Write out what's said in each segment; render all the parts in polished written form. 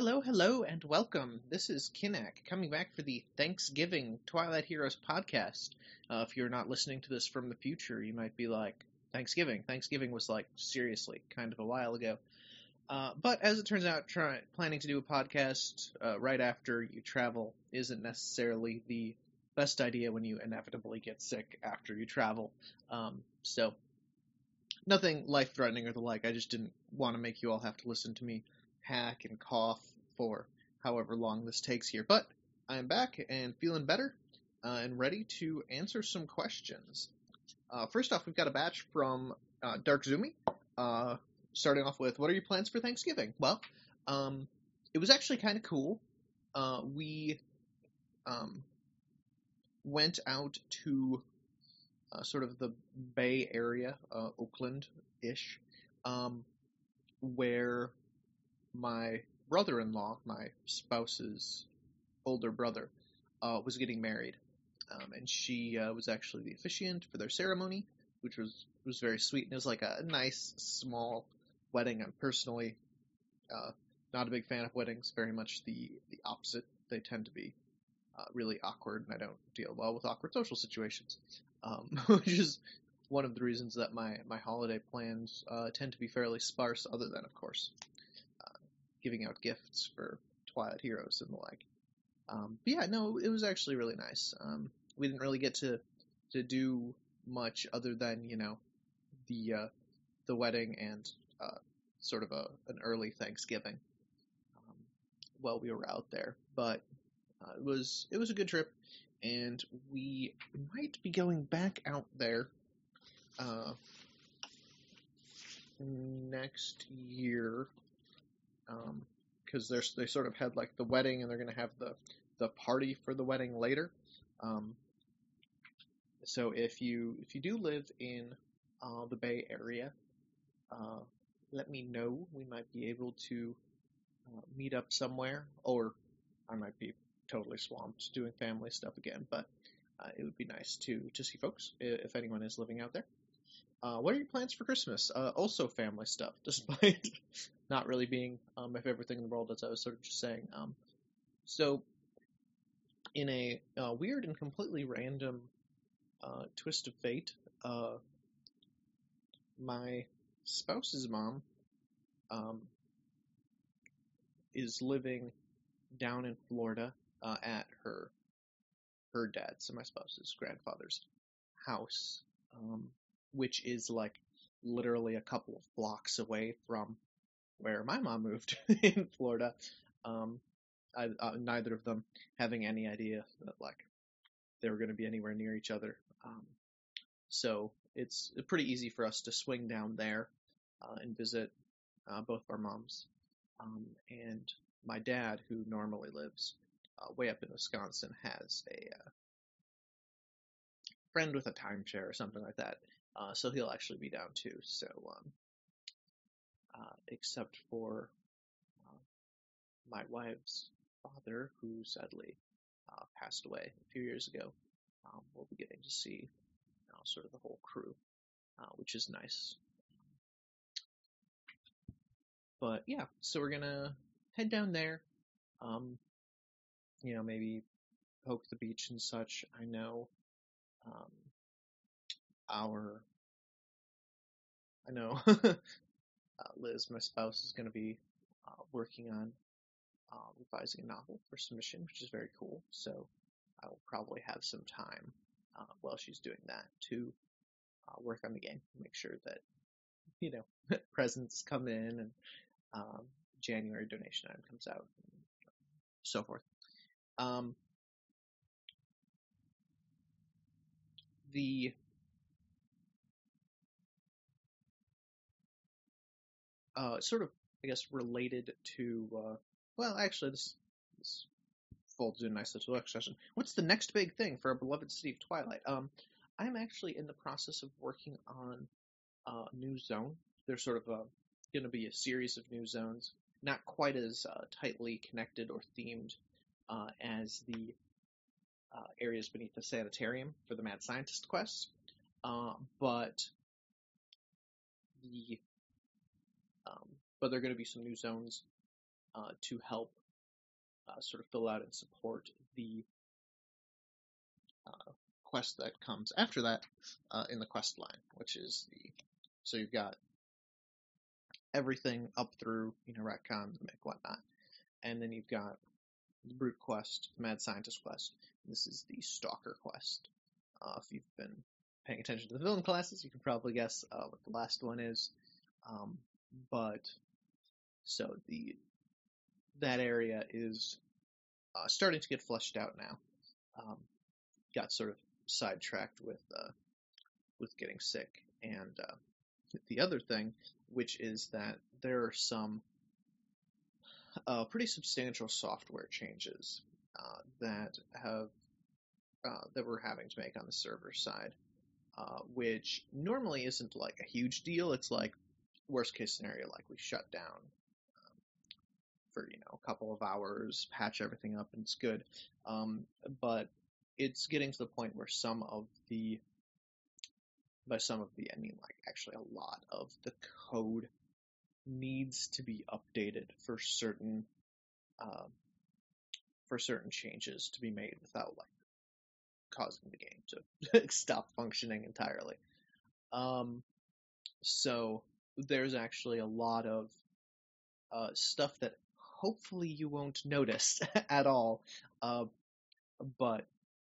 Hello, and welcome. This is Kinnack coming back for the Thanksgiving Twilight Heroes podcast. If you're not listening to this from the future, you might be like, Thanksgiving? Thanksgiving was like, seriously, kind of a while ago. But as it turns out, planning to do a podcast right after you travel isn't necessarily the best idea when you inevitably get sick after you travel. So, nothing life-threatening or the like. I just didn't want to make you all have to listen to me hack and cough for however long this takes here. But I'm back and feeling better and ready to answer some questions. First off, we've got a batch from Dark Zumi. Starting off with, what are your plans for Thanksgiving? Well, it was actually kind of cool. We went out to sort of the Bay Area, Oakland-ish, where my brother-in-law, my spouse's older brother, was getting married, and she was actually the officiant for their ceremony, which was very sweet, and it was like a nice, small wedding. I'm personally not a big fan of weddings, very much the opposite. They tend to be really awkward, and I don't deal well with awkward social situations, which is one of the reasons that my holiday plans tend to be fairly sparse, other than, of course, giving out gifts for Twilight Heroes and the like. But yeah, no, it was actually really nice. We didn't really get to do much other than, the wedding and sort of an early Thanksgiving while we were out there. But it was a good trip, and we might be going back out there next year, because they sort of had like the wedding, and they're going to have the party for the wedding later. So if you do live in the Bay Area, let me know. We might be able to meet up somewhere, or I might be totally swamped doing family stuff again, but it would be nice to see folks if anyone is living out there. What are your plans for Christmas? Also family stuff, despite not really being my favorite thing in the world, as I was sort of just saying. So, in a weird and completely random twist of fate, my spouse's mom is living down in Florida at her dad, so my spouse's grandfather's house, which is like literally a couple of blocks away from where my mom moved in Florida. Neither of them having any idea that like they were going to be anywhere near each other. So it's pretty easy for us to swing down there and visit both of our moms. And my dad, who normally lives way up in Wisconsin, has a friend with a timeshare or something like that. So he'll actually be down too. So, except for my wife's father, who sadly passed away a few years ago, we'll be getting to see sort of the whole crew, which is nice. But yeah, so we're gonna head down there. Maybe poke the beach and such. I know Liz, my spouse, is going to be working on revising a novel for submission, which is very cool. So I will probably have some time while she's doing that to work on the game, make sure that presents come in and January donation item comes out, and so forth. The sort of, I guess, related to, actually, this folds in nicely to the next session. What's the next big thing for our beloved city of Twilight? I'm actually in the process of working on a new zone. There's sort of going to be a series of new zones, not quite as tightly connected or themed as the areas beneath the sanitarium for the Mad Scientist quest, but there are going to be some new zones to help sort of fill out and support the quest that comes after that in the quest line, which is so you've got everything up through, retcon, the Mick, whatnot, and then you've got the Brute quest, the Mad Scientist quest. This is the Stalker quest. If you've been paying attention to the villain classes, you can probably guess what the last one is. But so that area is starting to get fleshed out now. Got sort of sidetracked with getting sick, and the other thing, which is that there are some pretty substantial software changes that we're having to make on the server side, which normally isn't like a huge deal. It's like worst case scenario, like we shut down for a couple of hours, patch everything up, and it's good. But it's getting to the point where by some of the I mean like actually a lot of the code needs to be updated for certain changes to be made without like causing the game to stop functioning entirely. So there's actually a lot of stuff that hopefully you won't notice at all, but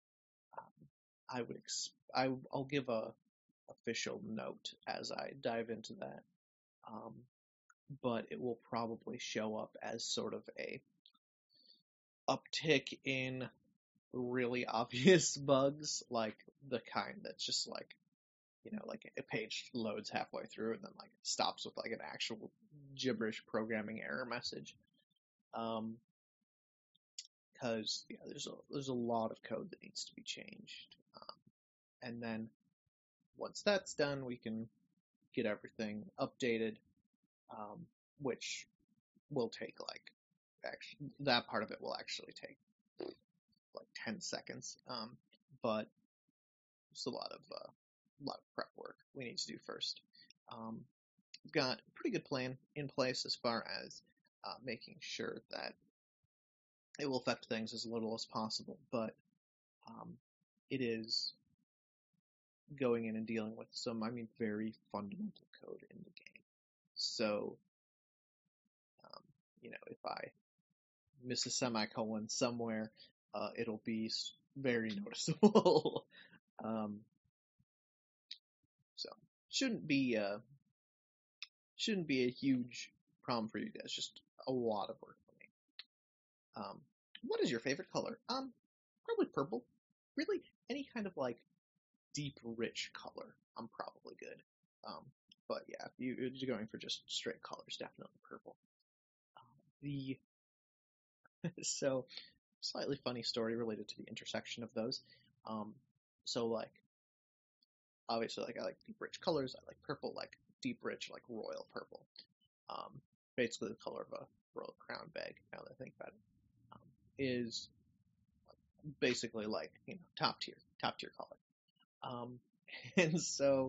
I'll give a official note as I dive into that. But it will probably show up as sort of a uptick in really obvious bugs, like the kind that's just like, like a page loads halfway through and then like stops with like an actual gibberish programming error message. Because there's a lot of code that needs to be changed, and then once that's done, we can get everything updated, which will take actually that part of it will actually take like 10 seconds, but it's a lot of prep work we need to do first. We've got a pretty good plan in place as far as making sure that it will affect things as little as possible, but it is going in and dealing with some, very fundamental code in the game. So, if I miss a semicolon somewhere, it'll be very noticeable. So shouldn't be a huge problem for you guys. Just a lot of work for me. What is your favorite color? Probably purple. Really, any kind of like deep, rich color, I'm probably good. But yeah, if you're going for just straight colors, definitely purple. So, slightly funny story related to the intersection of those. So like, obviously, like I like deep, rich colors. I like purple, like deep, rich, like royal purple. Basically the color of a royal crown bag. Now that I think about it, is basically like top tier color. And so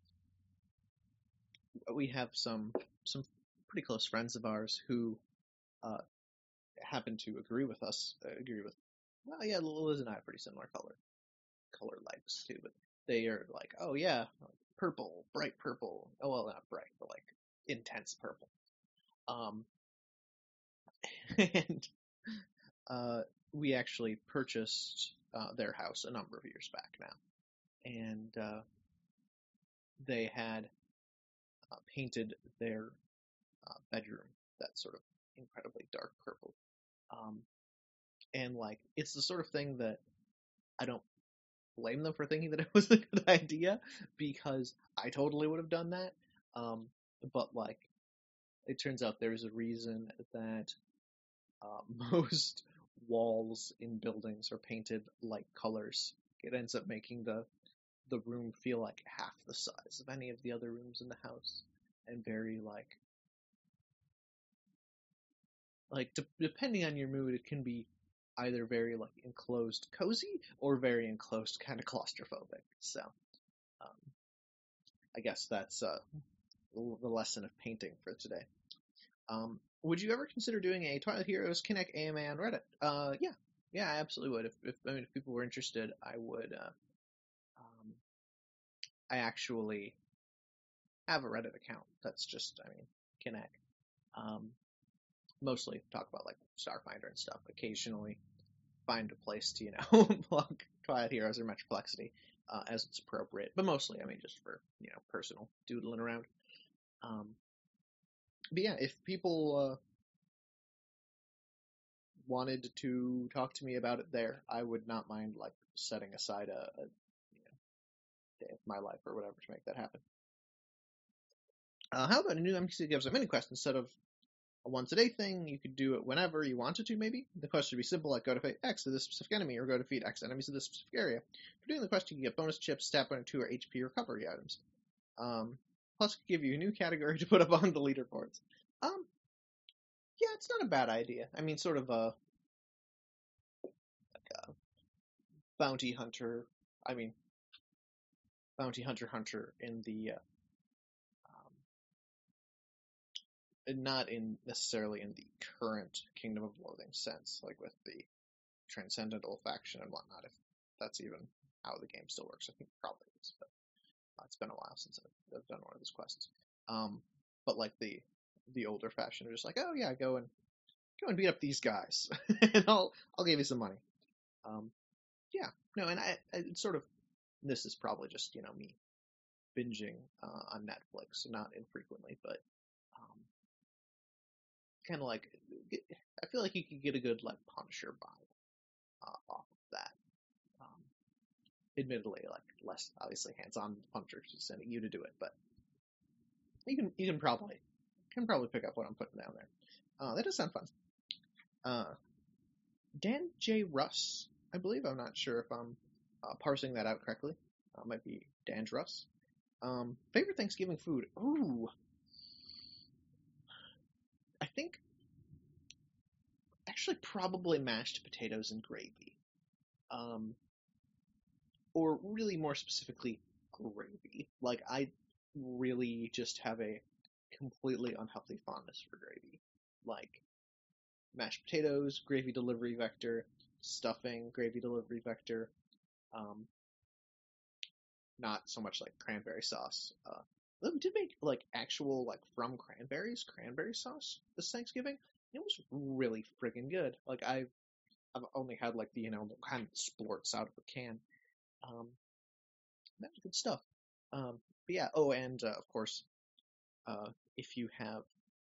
we have some pretty close friends of ours who happen to agree with, well, yeah, Liz and I have pretty similar color likes too, but they are like, oh yeah, purple, bright purple. Oh well, not bright, but like intense purple. And we actually purchased their house a number of years back now, and they had painted their bedroom that sort of incredibly dark purple. And like, it's the sort of thing that I don't blame them for thinking that it was a good idea, because I totally would have done that. But like, it turns out there's a reason that most walls in buildings are painted light colors. It ends up making the room feel like half the size of any of the other rooms in the house, and very depending on your mood, it can be either very like enclosed, cozy, or very enclosed, kind of claustrophobic. So, I guess that's the lesson of painting for today. Would you ever consider doing a Twilight Heroes Kinect AMA on Reddit? Yeah, I absolutely would. If people were interested, I would. I actually have a Reddit account that's just, Kinect. Mostly talk about like Starfinder and stuff. Occasionally find a place to, plug Twilight Heroes or Metroclexity as it's appropriate. But mostly, just for, personal doodling around. But yeah, if people wanted to talk to me about it there, I would not mind like setting aside a day of my life or whatever to make that happen. How about a new NPC gives a mini quest instead of a once a day thing? You could do it whenever you wanted to, maybe. The quest should be simple, like go to fight X to this specific enemy, or go defeat X enemies in this specific area. For doing the quest, you can get bonus chips, stat point 2, or HP recovery items. Plus, could give you a new category to put up on the leaderboards. Yeah, it's not a bad idea. Sort of a bounty hunter. Bounty hunter in the not in necessarily in the current Kingdom of Loathing sense, like with the Transcendental faction and whatnot. If that's even how the game still works, I think it probably is. But it's been a while since I've done one of these quests. But like the older fashion, are just like, oh yeah, go and beat up these guys, and I'll give you some money. Yeah, no, and I sort of, this is probably just me binging on Netflix, not infrequently, but kind of like, I feel like you could get a good like Punisher vibe off of that. Admittedly, like less obviously hands-on. Punisher just sending you to do it, but you can probably pick up what I'm putting down there. That does sound fun. Dan J. Russ, I believe. I'm not sure if I'm parsing that out correctly. Might be Dan's Russ. Favorite Thanksgiving food? Ooh. I think actually probably mashed potatoes and gravy. Or really more specifically, gravy. Like, I really just have a completely unhealthy fondness for gravy. Like, mashed potatoes, gravy delivery vector, stuffing, gravy delivery vector. Not so much like cranberry sauce. We did make like actual like from cranberry sauce this Thanksgiving. It was really friggin' good. Like I've only had like the the kind that splorts out of a can. That was good stuff. But yeah. Oh, and of course, if you have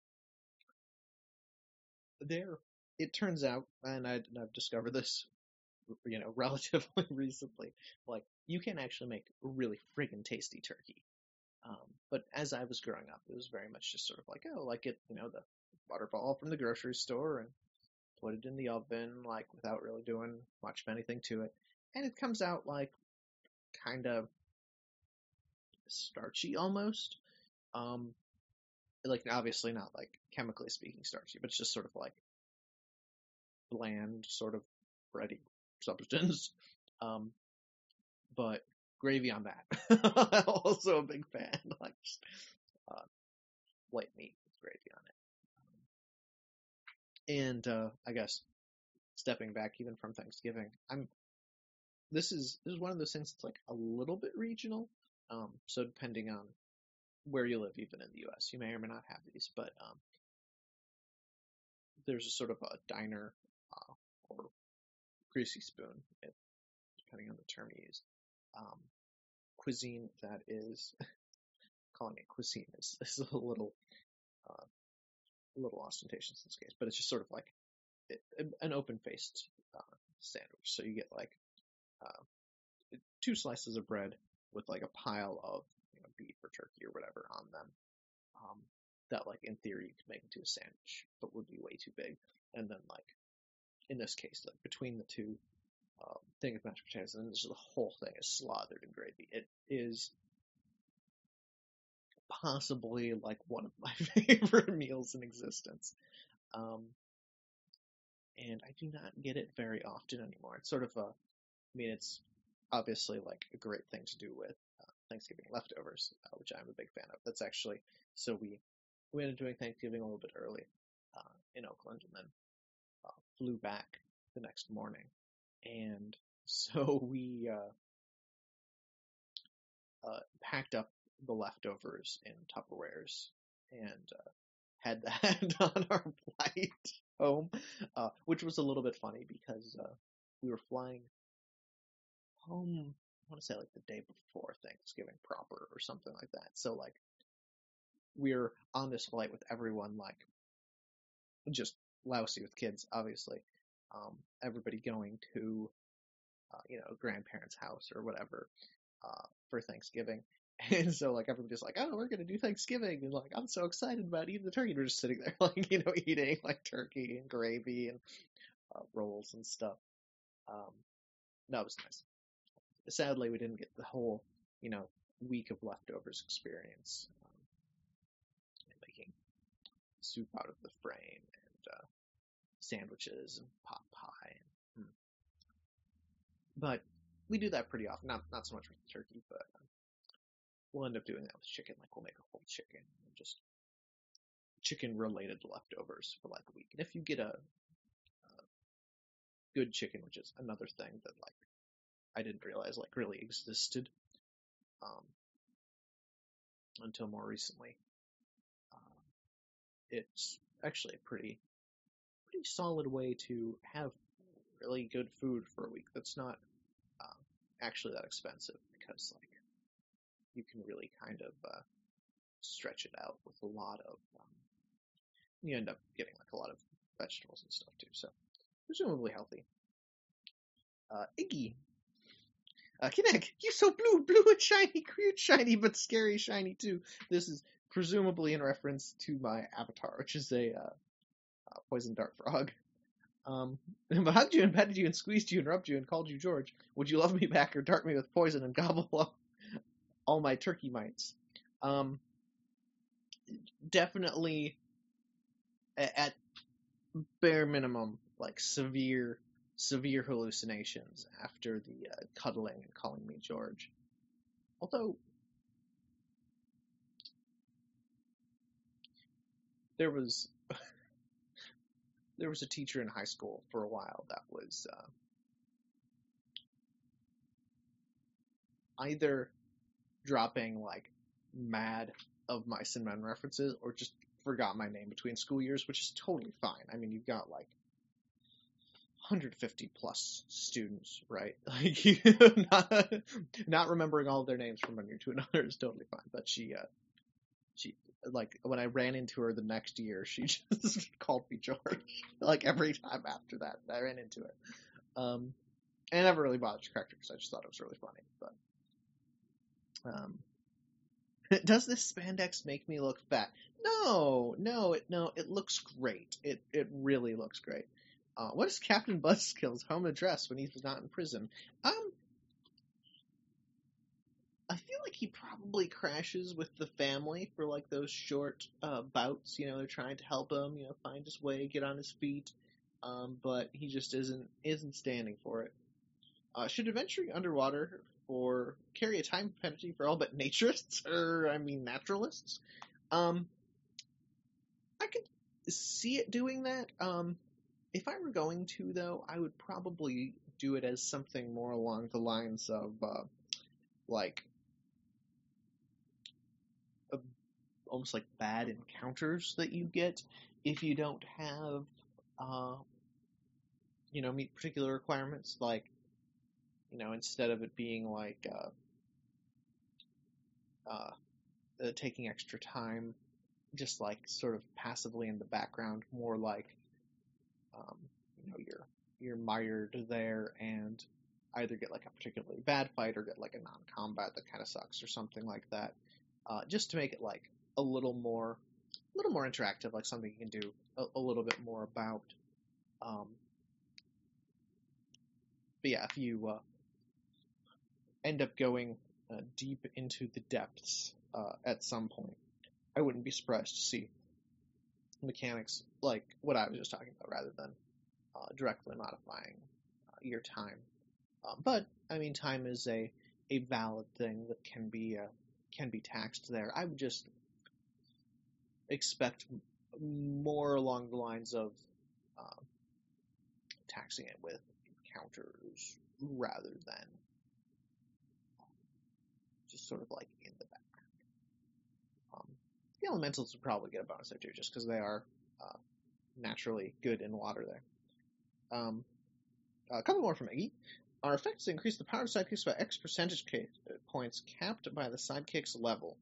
there, it turns out, and I've discovered this, relatively recently. Like you can actually make really friggin' tasty turkey. But as I was growing up, it was very much just sort of like, oh, like get, the butterball from the grocery store and put it in the oven, like without really doing much of anything to it. And it comes out like kind of starchy almost. Like obviously not like chemically speaking starchy, but it's just sort of like bland, sort of bready substance. But gravy on that. Also a big fan. Like just, white meat with gravy on it. And I guess stepping back even from Thanksgiving, this is one of those things that's like a little bit regional. So depending on where you live, even in the U.S., you may or may not have these, but there's a sort of a diner or greasy spoon, depending on the term you use. Cuisine that is calling it cuisine is a little ostentatious in this case, but it's just sort of like an open-faced sandwich. So you get like 2 slices of bread with like a pile of beef or turkey or whatever on them. That like in theory you could make into a sandwich, but would be way too big. And then like in this case, like between the two thing of mashed potatoes, and then the whole thing is slathered in gravy. It is possibly like one of my favorite meals in existence. And I do not get it very often anymore. It's sort of it's obviously like a great thing to do with Thanksgiving leftovers, which I'm a big fan of. That's actually, so we ended up doing Thanksgiving a little bit early in Oakland, and then flew back the next morning. And so we packed up the leftovers in Tupperwares and had that on our flight home, which was a little bit funny because we were flying home, I want to say like the day before Thanksgiving proper or something like that. So like we're on this flight with everyone like just lousy with kids, obviously. Everybody going to grandparents' house or whatever for Thanksgiving. And so like everybody's like, oh, we're gonna do Thanksgiving, and like I'm so excited about eating the turkey. And we're just sitting there like eating like turkey and gravy and rolls and stuff. That was nice. Sadly, we didn't get the whole week of leftovers experience, making soup out of the frame and sandwiches and pot pie. But we do that pretty often. Not so much with turkey, but we'll end up doing that with chicken. Like we'll make a whole chicken, just chicken-related leftovers for like a week. And if you get a good chicken, which is another thing that like I didn't realize like really existed until more recently, it's actually a pretty solid way to have really good food for a week that's not actually that expensive, because like you can really kind of stretch it out with a lot of you end up getting like a lot of vegetables and stuff too, so presumably healthy. Iggy, Kinect, you so blue and shiny, cute shiny, but scary shiny too. This is presumably in reference to my avatar, which is a poison dart frog. If I hugged you and petted you and squeezed you and rubbed you and called you George, would you love me back or dart me with poison and gobble up all my turkey mites? Definitely, at bare minimum, like severe hallucinations after the cuddling and calling me George. Although there was a teacher in high school for a while that was either dropping like mad of Mice and Men references or just forgot my name between school years, which is totally fine. I mean, you've got like 150 plus students, right? Like not remembering all of their names from one year to another is totally fine. But she like when I ran into her the next year, she just called me George. Like every time after that, I ran into it. And I never really bothered to correct her because I just thought it was really funny. But does this spandex make me look fat? No, it looks great. It really looks great. What is Captain Buzzkill's home address when he's not in prison? I feel like he probably crashes with the family for like those short bouts. They're trying to help him, find his way, get on his feet. But he just isn't standing for it. Should adventuring underwater carry a time penalty for all but naturists, or naturalists? I could see it doing that. If I were going to, though, I would probably do it as something more along the lines of like almost like bad encounters that you get if you don't have meet particular requirements, like instead of it being like taking extra time, just like sort of passively in the background, more like you're mired there and either get like a particularly bad fight or get like a non-combat that kind of sucks or something like that, just to make it like a little more interactive, like something you can do a little bit more about. But yeah, if you end up going deep into the depths at some point, I wouldn't be surprised to see mechanics like what I was just talking about, rather than directly modifying your time. But I mean, time is a valid thing that can be taxed there. I would just expect more along the lines of taxing it with counters rather than just sort of like in the background. The elementals would probably get a bonus there too, just because they are naturally good in water there. A couple more from Iggy. Our effects increase the power of sidekicks by X percentage points capped by the sidekick's level.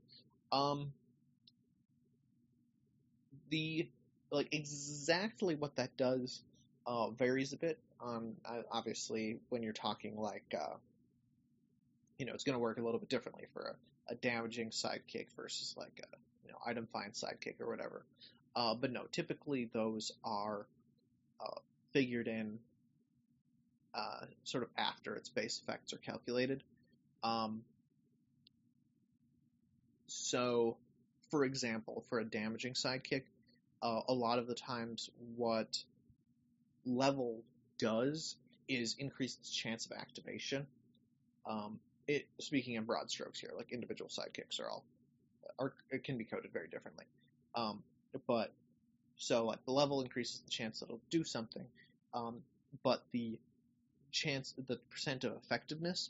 Exactly what that does varies a bit. Obviously, when you're talking like, it's going to work a little bit differently for a damaging sidekick versus like a item find sidekick or whatever. But no, typically those are figured in sort of after its base effects are calculated. So, for example, for a damaging sidekick, a lot of the times what level does is increase its chance of activation. Speaking in broad strokes here, like individual sidekicks it can be coded very differently. But so like the level increases the chance that it'll do something, but the percent of effectiveness,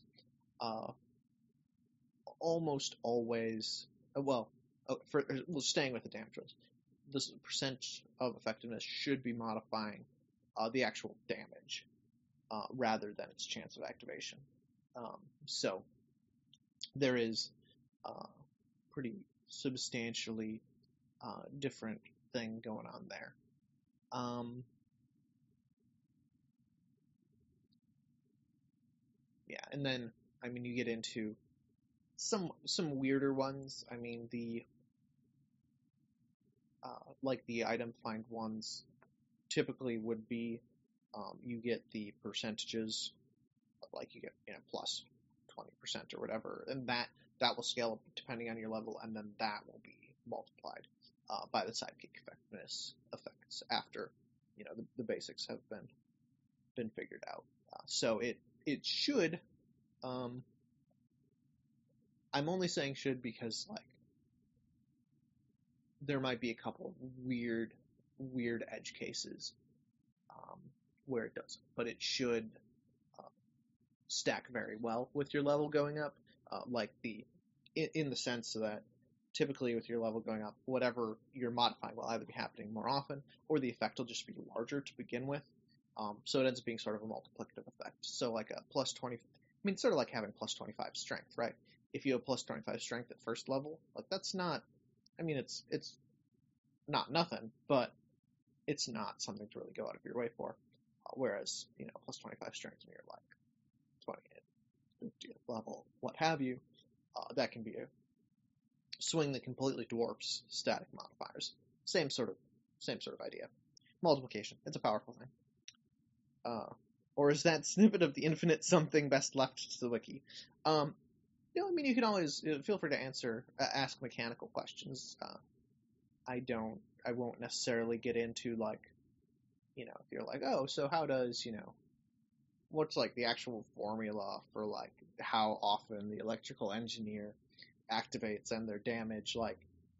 almost always, staying with the damage rolls, this percent of effectiveness should be modifying the actual damage rather than its chance of activation. So there is pretty substantially different thing going on there. Yeah, and then you get into some weirder ones. Like the item find ones typically would be you get the percentages, like you get plus 20% or whatever, and that will scale up depending on your level, and then that will be multiplied by the sidekick effectiveness effects after the basics have been figured out. So it should. I'm only saying should because like there might be a couple of weird edge cases where it doesn't, but it should stack very well with your level going up. In the sense that typically with your level going up, whatever you're modifying will either be happening more often or the effect will just be larger to begin with. So it ends up being sort of a multiplicative effect. So like a plus 20, sort of like having plus 25 strength, right? If you have plus 25 strength at first level, like that's not, it's not nothing, but it's not something to really go out of your way for. Whereas, plus 25 strength when you're like 20, 50 level, what have you, that can be a swing that completely dwarfs static modifiers. Same sort of idea. Multiplication. It's a powerful thing. Or is that snippet of the infinite something best left to the wiki? You can always feel free to ask mechanical questions. I won't necessarily get into like, if you're like, oh, so how does, what's like the actual formula for like how often the electrical engineer activates and their damage, like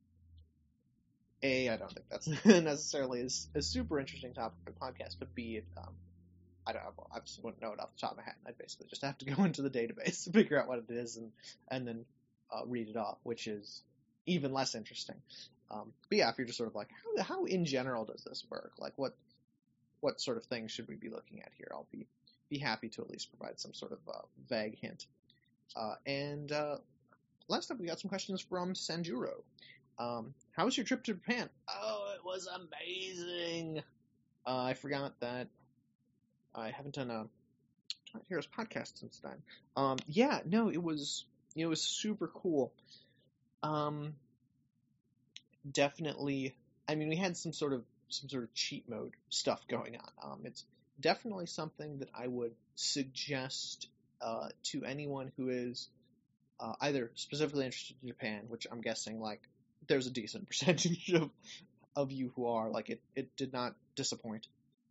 I don't think that's necessarily a super interesting topic for the podcast, but B, I just wouldn't know it off the top of my head. I'd basically just have to go into the database to figure out what it is and then read it off, which is even less interesting. But yeah, if you're just sort of like, how in general does this work? Like what sort of things should we be looking at here? I'll be happy to at least provide some sort of vague hint. And last up, we got some questions from Sanjuro. How was your trip to Japan? Oh, it was amazing. I forgot that I haven't done a Twilight Heroes podcast since then. Yeah, no, it was super cool. Definitely. We had some sort of cheat mode stuff going on. It's definitely something that I would suggest to anyone who is either specifically interested in Japan, which I'm guessing like there's a decent percentage of you who are. Like it did not disappoint.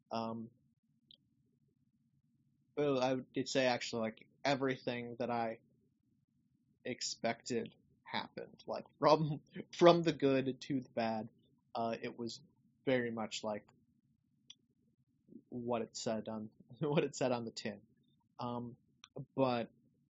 I would say actually like everything that I expected happened, like from the good to the bad. it was very much like what it said on what it said on the tin. Um, but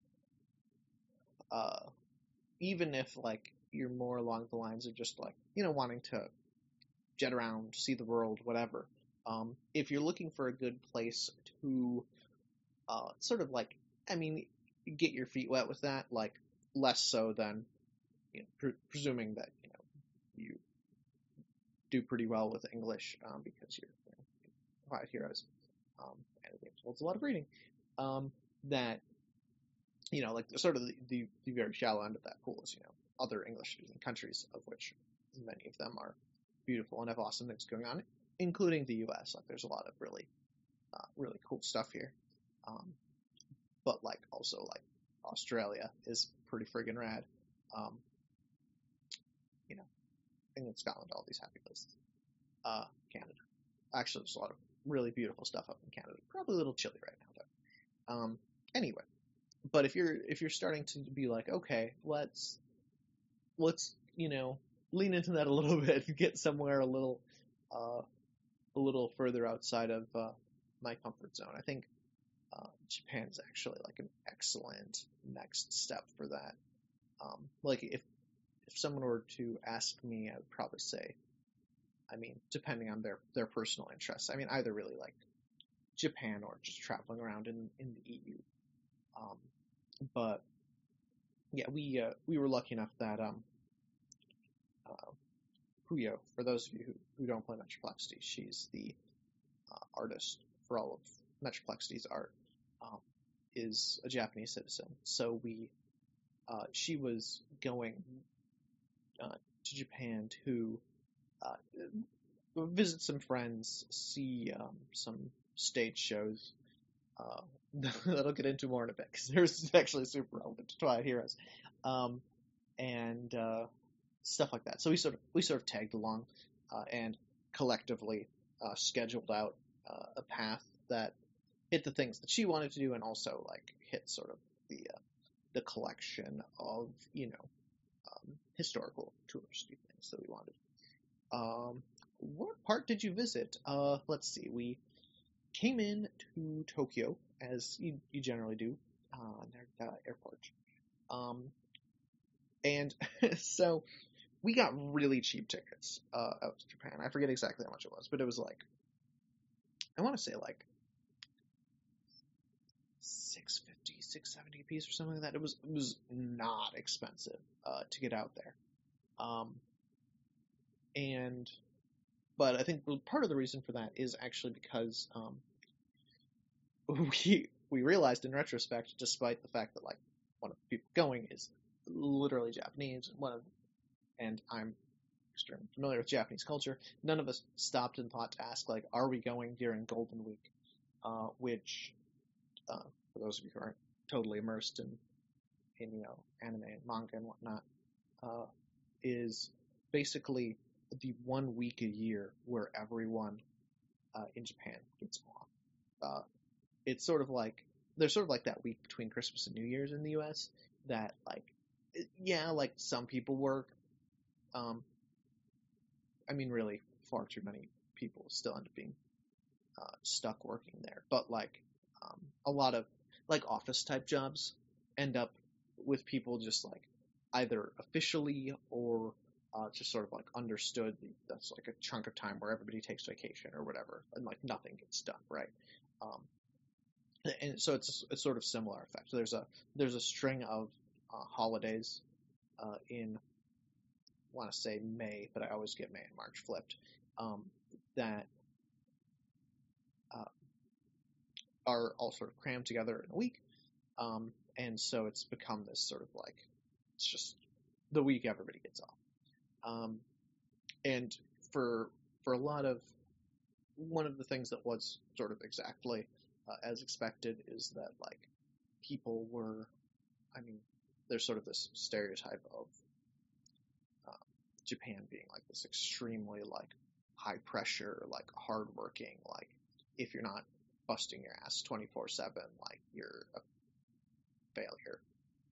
uh, even if like you're more along the lines of just like wanting to jet around, see the world, whatever. If you're looking for a good place to sort of like, I mean, get your feet wet with that, like less so than presuming that you do pretty well with English because you're Quiet Heroes and it's a lot of reading. That like sort of the very shallow end of that pool is other English-speaking countries, of which many of them are beautiful and have awesome things going on, including the U.S. Like there's a lot of really cool stuff here. But like also like Australia is pretty friggin' rad. Um, England, Scotland, all these happy places. Canada. Actually, there's a lot of really beautiful stuff up in Canada. Probably a little chilly right now though. Anyway, but if you're starting to be like, okay, let's lean into that a little bit and get somewhere a little further outside of my comfort zone. I think Japan is actually like an excellent next step for that. Like if someone were to ask me, I would probably say, I mean, depending on their personal interests, I mean, either really like Japan or just traveling around in the EU. But yeah, we were lucky enough that Puyo, for those of you who don't play Metroplexities, she's the artist for all of Metroplexities art, is a Japanese citizen. So she was going to Japan to visit some friends, see some stage shows. That I'll get into more in a bit because there's actually super relevant to Twilight Heroes, and stuff like that. So we sort of tagged along and collectively scheduled out a path that hit the things that she wanted to do and also like hit sort of the collection of historical touristy things that we wanted. What part did you visit? Let's see. We came in to Tokyo as you generally do near the airport. And so we got really cheap tickets out to Japan. I forget exactly how much it was, but it was like, I want to say like $650, $670 a piece or something like that. It was not expensive to get out there. But I think part of the reason for that is actually because we realized in retrospect, despite the fact that like one of the people going is literally Japanese, and I'm extremely familiar with Japanese culture, none of us stopped and thought to ask like, are we going during Golden Week? Which for those of you who aren't totally immersed in anime and manga and whatnot, is basically the 1 week a year where everyone in Japan gets off. It's sort of like there's sort of like that week between Christmas and New Year's in the U.S. that like like some people work. I mean, really, far too many people still end up being stuck working there. But like a lot of like office type jobs end up with people just like either officially or just sort of like understood that's like a chunk of time where everybody takes vacation or whatever, and like nothing gets done, right? And so it's sort of similar effect. There's a string of holidays in, I want to say May, but I always get May and March flipped, that are all sort of crammed together in a week. And so it's become this sort of like, it's just the week everybody gets off. And for a lot of, one of the things that was sort of exactly as expected is that like people were, I mean, there's sort of this stereotype of Japan being like this extremely like high pressure, like hardworking, like if you're not busting your ass 24/7, like you're a failure.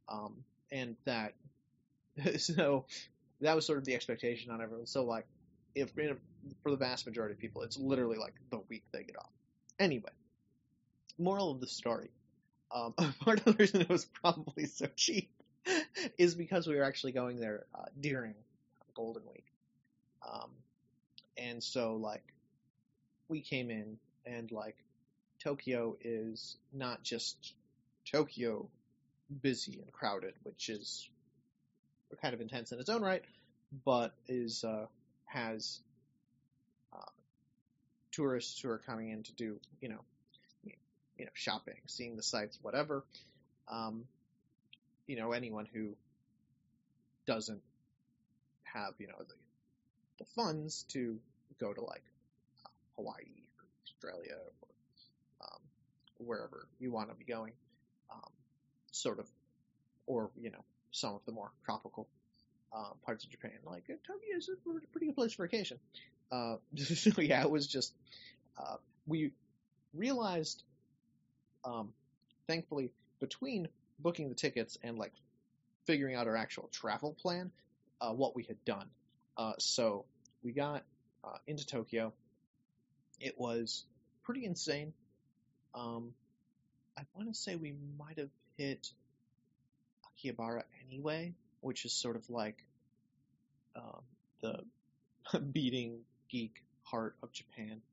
And that, so that was sort of the expectation on everyone. So like for the vast majority of people, it's literally like the week they get off. Anyway, moral of the story. Part of the reason it was probably so cheap is because we were actually going there during Golden Week. And so, like, we came in, and, like, Tokyo is not just Tokyo busy and crowded, which is kind of intense in its own right, but has tourists who are coming in to do, shopping, seeing the sights, whatever. Anyone who doesn't have, the funds to go to, like, Hawaii or Australia or wherever you want to be going, or, some of the more tropical parts of Japan. Like, Tokyo is a pretty good place for vacation. So yeah, it was just, we realized, thankfully, between booking the tickets and, like, figuring out our actual travel plan, what we had done. So we got into Tokyo. It was pretty insane. I want to say we might have hit Akihabara anyway, which is sort of like the beating geek heart of Japan,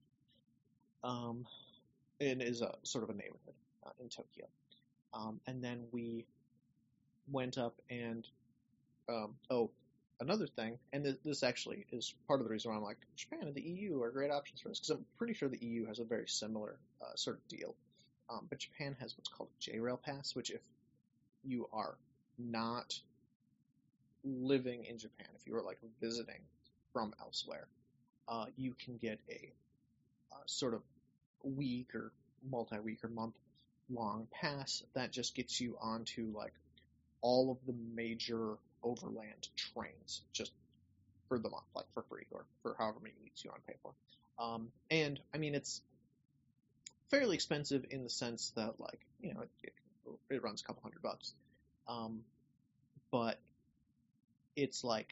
and is a sort of a neighborhood in Tokyo. And then we went up and another thing, and this actually is part of the reason why I'm like, Japan and the EU are great options for this, because I'm pretty sure the EU has a very similar sort of deal. But Japan has what's called a J-Rail Pass, which if you are not living in Japan, if you are like visiting from elsewhere, you can get a sort of week or multi-week or month-long pass that just gets you onto like all of the major overland trains just for the month, like for free or for however many weeks you want to pay for. And I mean, it's fairly expensive in the sense that, like, it runs a couple $100. But it's like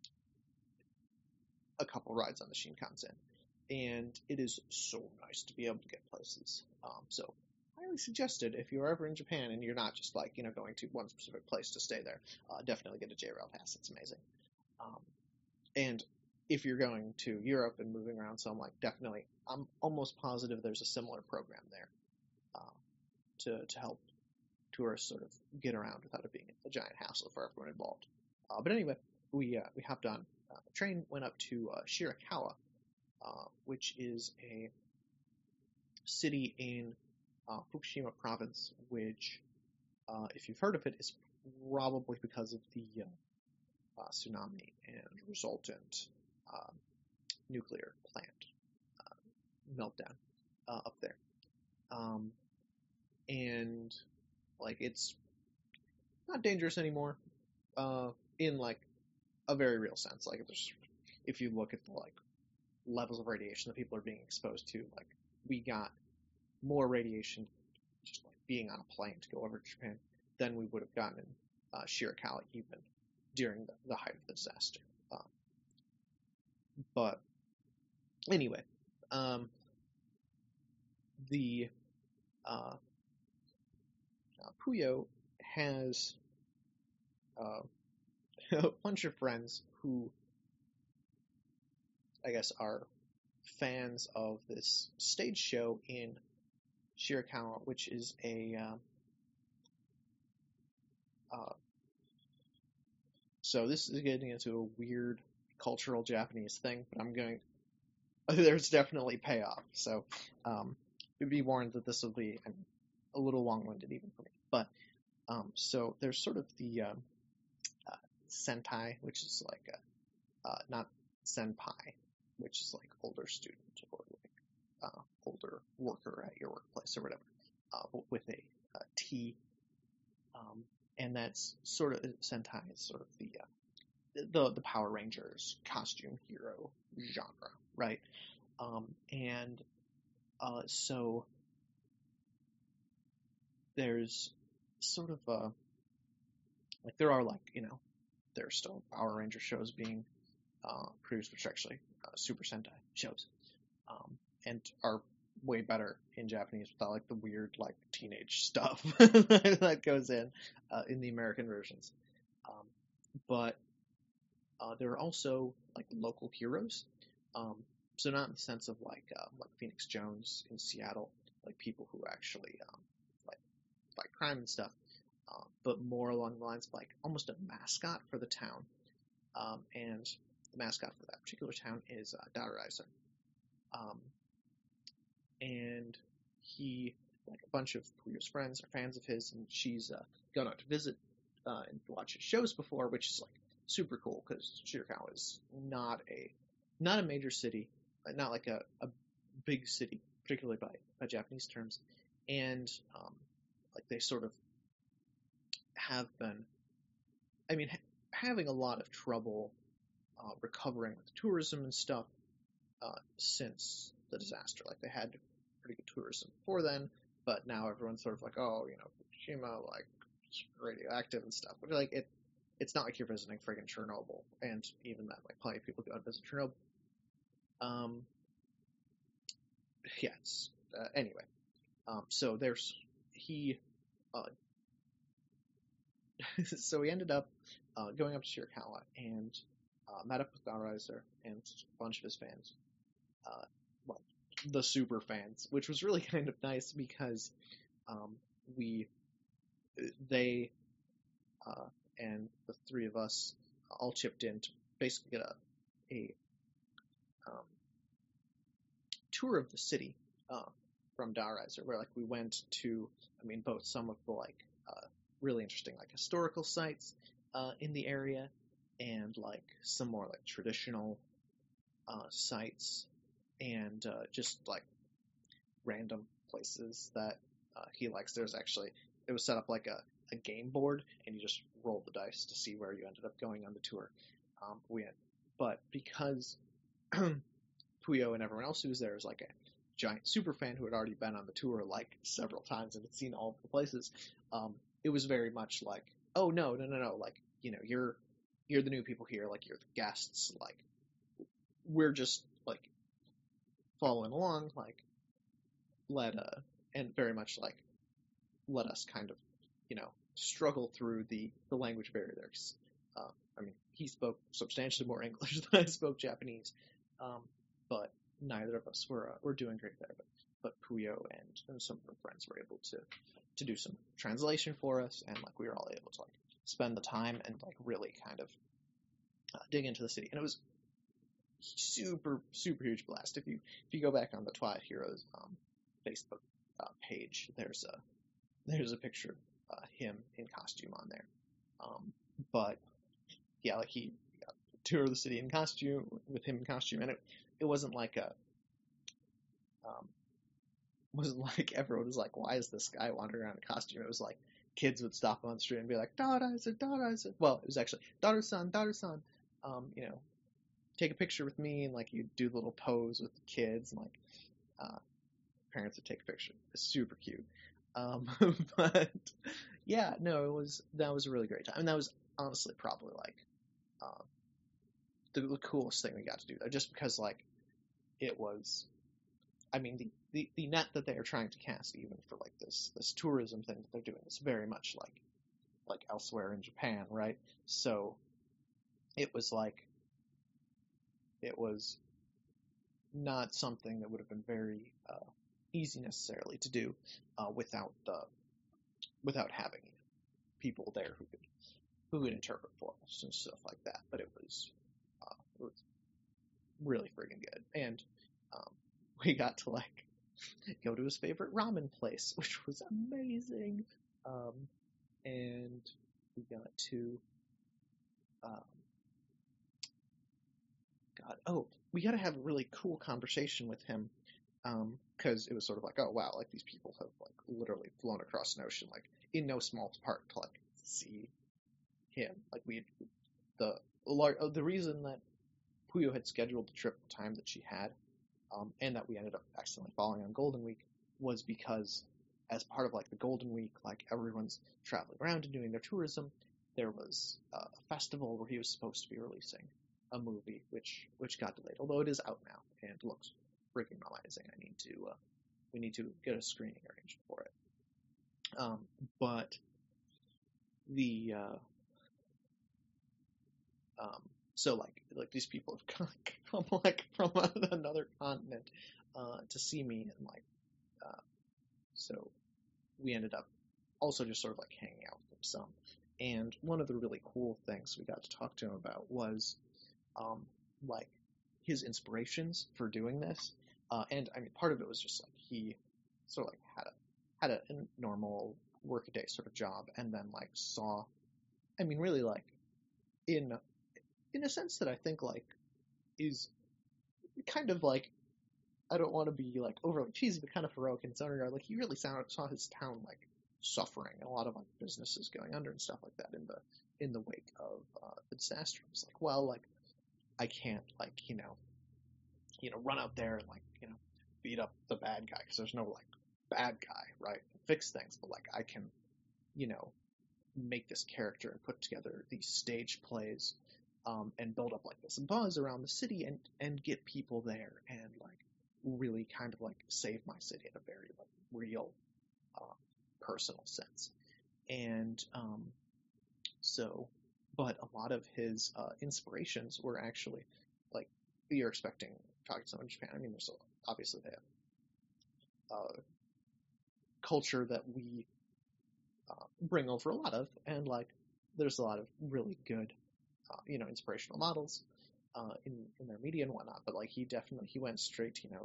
a couple rides on the Shinkansen, and it is so nice to be able to get places. So highly suggested if you're ever in Japan and you're not just like, going to one specific place to stay there, definitely get a J-Rail Pass. It's amazing. And if you're going to Europe and moving around, so I'm like, definitely, I'm almost positive there's a similar program there to help tourists sort of get around without it being a giant hassle for everyone involved. But anyway, we hopped on a train, went up to Shirakawa, which is a city in Fukushima province, which, if you've heard of it, is probably because of the tsunami and resultant nuclear plant meltdown up there. And like, it's not dangerous anymore in like a very real sense. Like, if you look at the like levels of radiation that people are being exposed to, like, we got more radiation just like being on a plane to go over to Japan than we would have gotten in Shirakawa even during the height of the disaster. But anyway, the Puyo has a bunch of friends who, I guess, are fans of this stage show in Shirakawa, which is a so this is getting into a weird cultural Japanese thing, but there's definitely payoff. So be warned that this will be a little long-winded even for me. But so there's sort of the sentai, which is like not senpai, which is like older student or like older worker at your workplace or whatever, with a T. And that's sort of sentai is sort of the Power Rangers costume hero genre, right? So there's sort of like there are like, there are still Power Ranger shows being produced, which are actually Super Sentai shows, and are way better in Japanese without like the weird like teenage stuff that goes in the American versions. Um, but there are also like local heroes. Um, so not in the sense of like Phoenix Jones in Seattle, like people who actually like fight crime and stuff, but more along the lines of like almost a mascot for the town. And the mascot for that particular town is Daurizer. Um, and he, like a bunch of Puyo's friends are fans of his, and she's gone out to visit and watch his shows before, which is like super cool because Shirakawa is not a major city, not like a big city, particularly by Japanese terms, and like they sort of have been, I mean, having a lot of trouble recovering with tourism and stuff since the disaster. Like they had pretty good tourism before then, but now everyone's sort of like, oh, Fukushima, like it's radioactive and stuff. But like it's not like you're visiting friggin' Chernobyl, and even then, like plenty of people go and visit Chernobyl. Yeah. Anyway. So there's he. So he ended up going up to Shirakawa and met up with Daurizer and a bunch of his fans, like the super fans, which was really kind of nice because they and the three of us all chipped in to basically get a tour of the city from Daurizer, where like we went to, both some of the like really interesting like historical sites in the area, and like some more like traditional sites, and just like random places that he likes. It was set up like a game board, and you just roll the dice to see where you ended up going on the tour. But because Puyo and everyone else who was there was like a giant super fan who had already been on the tour like several times and had seen all of the places, it was very much like, oh no, like you're the new people here, like you're the guests, like we're just like following along, like and very much like let us kind of struggle through the language barrier there. He spoke substantially more English than I spoke Japanese, but neither of us were doing great there. But Puyo and some of her friends were able to do some translation for us, and like we were all able to like spend the time and like really kind of dig into the city, and it was super super huge blast. If you go back on the Twilight Heroes Facebook page, there's a picture of him in costume on there. But yeah, like he got a tour of the city in costume with him in costume, and it wasn't like everyone was like, why is this guy wandering around in costume? It was like kids would stop on the street and be like, Daurizer. Well, it was actually daughter-san, take a picture with me, and like you do the little pose with the kids, and like parents would take a picture. It's super cute. But yeah, no, that was a really great time, and that was honestly probably like the coolest thing we got to do there, just because like it was. The net that they are trying to cast, even for like this tourism thing that they're doing, is very much like elsewhere in Japan, right? So it was not something that would have been very easy necessarily to do without having people there who could interpret for us and stuff like that. But it was really friggin' good, and we got to like go to his favorite ramen place, which was amazing. And we got to we got to have a really cool conversation with him, because it was sort of like, oh wow, like these people have like literally flown across an ocean, like in no small part to like see him. Like the reason that Puyo had scheduled the trip the time that she had, and that we ended up accidentally falling on Golden Week, was because as part of like the Golden Week, like everyone's traveling around and doing their tourism, there was a festival where he was supposed to be releasing a movie, which got delayed, although it is out now and looks freaking amazing. We need to get a screening arranged for it. But the so like these people have come like from another continent to see me, and like so we ended up also just sort of like hanging out with them some. And one of the really cool things we got to talk to him about was like his inspirations for doing this. And I mean, part of it was just like he sort of like had a normal workaday sort of job, and then like saw, I mean, really like in a sense that I think like is kind of like, I don't want to be like overly cheesy, but kind of heroic in its own regard. Like he really saw his town like suffering, and a lot of like businesses going under and stuff like that in the wake of the disaster. It was like, well, like I can't like run out there and like beat up the bad guy, because there's no like bad guy, right? Fix things, but like I can make this character and put together these stage plays and build up like this buzz around the city and get people there and like really kind of like save my city in a very like real personal sense. And so, but a lot of his inspirations were actually like you're expecting Kaguya-sama in Japan. I mean, there's obviously they have culture that we bring over a lot of, and like there's a lot of really good inspirational models in their media and whatnot. But like he went straight to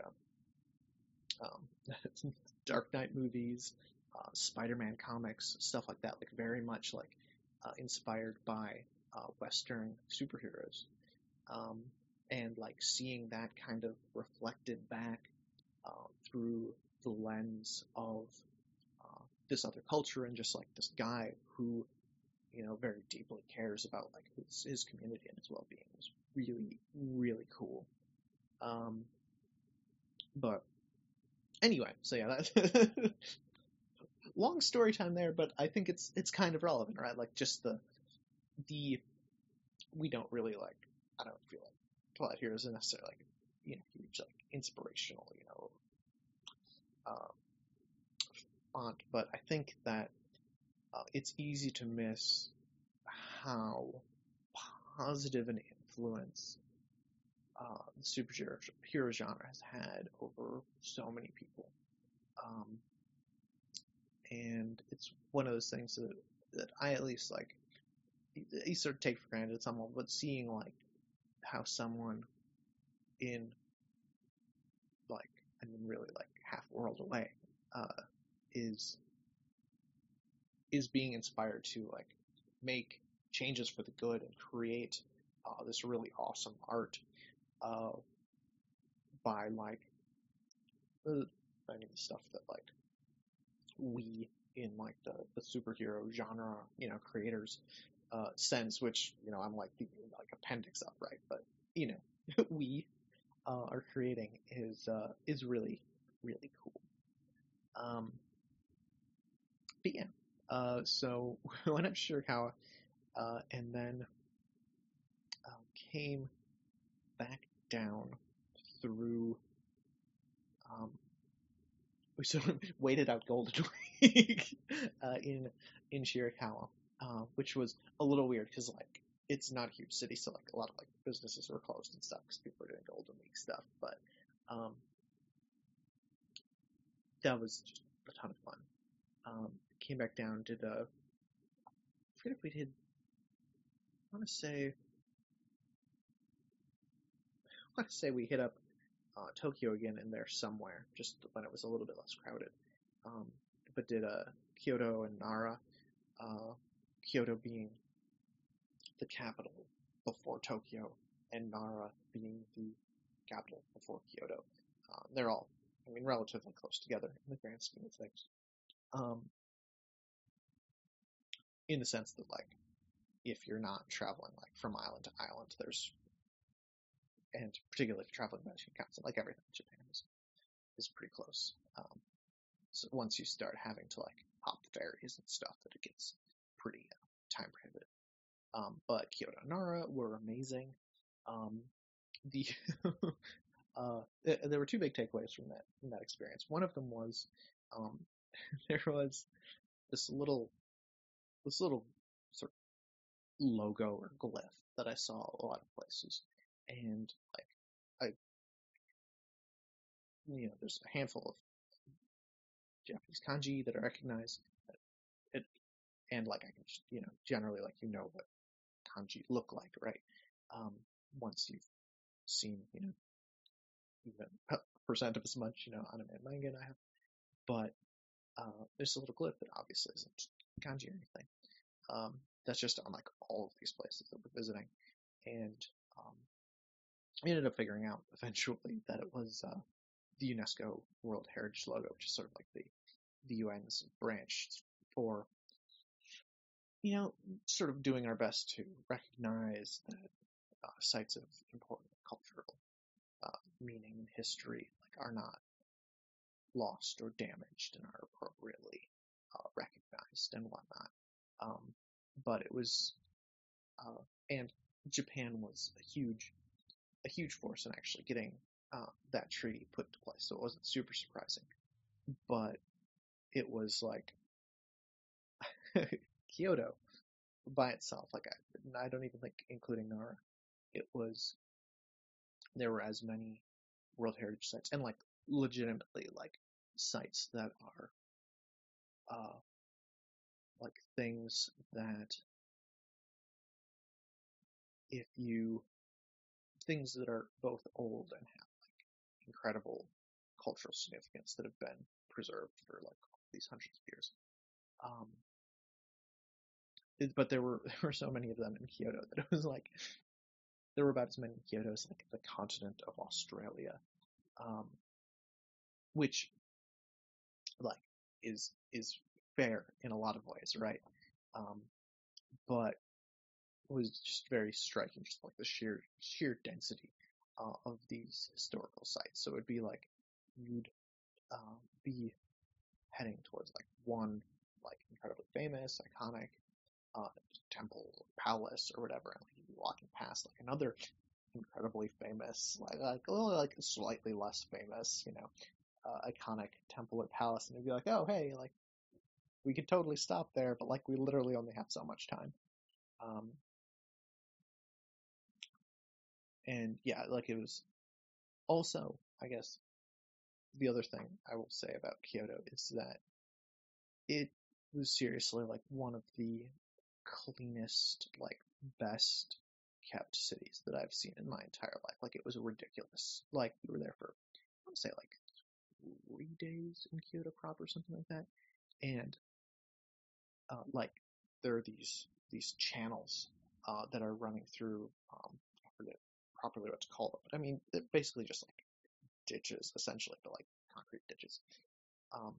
the Dark Knight movies, Spider-Man comics, stuff like that, like very much like inspired by Western superheroes, and like seeing that kind of reflected back through the lens of this other culture, and just like this guy who very deeply cares about like his community and his well-being was really, really cool. But anyway, so yeah, that's long story time there, but I think it's kind of relevant, right? Like just the we don't really like, I don't feel like Twilight Heroes is necessarily like huge like inspirational font, but I think that it's easy to miss how positive an influence the superhero genre has had over so many people. And it's one of those things that I at least like, you sort of take for granted someone, but seeing like how someone in like, I mean really like half a world away is being inspired to like make changes for the good and create this really awesome art by like I mean the stuff that like we in like the superhero genre creators sense, which I'm like the like appendix of, right? But we are creating is really, really cool. But yeah, so we went up Shirakawa, and then came back down through. We sort of waited out Golden Week in Shirakawa, which was a little weird because like it's not a huge city, so like a lot of like businesses were closed and stuff because people were doing Golden Week stuff. But that was just a ton of fun. Came back down, did I forget if we did. I want to say we hit up Tokyo again in there somewhere, just when it was a little bit less crowded. But did Kyoto and Nara, Kyoto being the capital before Tokyo, and Nara being the capital before Kyoto. They're all, I mean, relatively close together in the grand scheme of things. In the sense that, like, if you're not traveling like from island to island, and particularly if you're traveling by Shinkansen, like everything in Japan is pretty close. So once you start having to like hop ferries and stuff, that it gets pretty time prohibitive. But Kyoto and Nara were amazing. Um, the there were two big takeaways from that experience. One of them was um, there was this little sort of logo or glyph that I saw a lot of places, and like I there's a handful of Japanese kanji that I recognize. It and like I can just generally like what kanji look like, right? Um, Once you've seen even a percent of as much anime and manga and I have, but there's a little glyph that obviously isn't kanji or anything. That's just on like all of these places that we're visiting, and um, we ended up figuring out eventually that it was the UNESCO World Heritage logo, which is sort of like the UN's branch for sort of doing our best to recognize that sites of important cultural meaning and history like are not lost or damaged and are appropriately recognized and whatnot. But it was, and Japan was a huge force in actually getting that treaty put into place. So it wasn't super surprising, but it was like Kyoto by itself. Like I don't even think including Nara, there were as many World Heritage sites and like legitimately like sites that are like things that things that are both old and have like incredible cultural significance that have been preserved for like these hundreds of years. Um, but there were so many of them in Kyoto that it was like there were about as many in Kyoto as like the continent of Australia, um, which like is fair in a lot of ways, right? Um, but was just very striking, just like the sheer density of these historical sites. So it'd be like you'd be heading towards like one like incredibly famous, iconic uh, temple or palace or whatever, and like you'd be walking past like another incredibly famous, like a little like slightly less famous, iconic temple or palace, and you'd be like, oh hey, like we could totally stop there, but like we literally only have so much time. Um, and yeah, like it was also, I guess, the other thing I will say about Kyoto is that it was seriously like one of the cleanest, like best kept cities that I've seen in my entire life. Like it was ridiculous. Like we were there for I want to say like 3 days in Kyoto proper, something like that. And like there are these channels that are running through I forget properly what to call them, but I mean they're basically just like ditches essentially, but like concrete ditches. Um,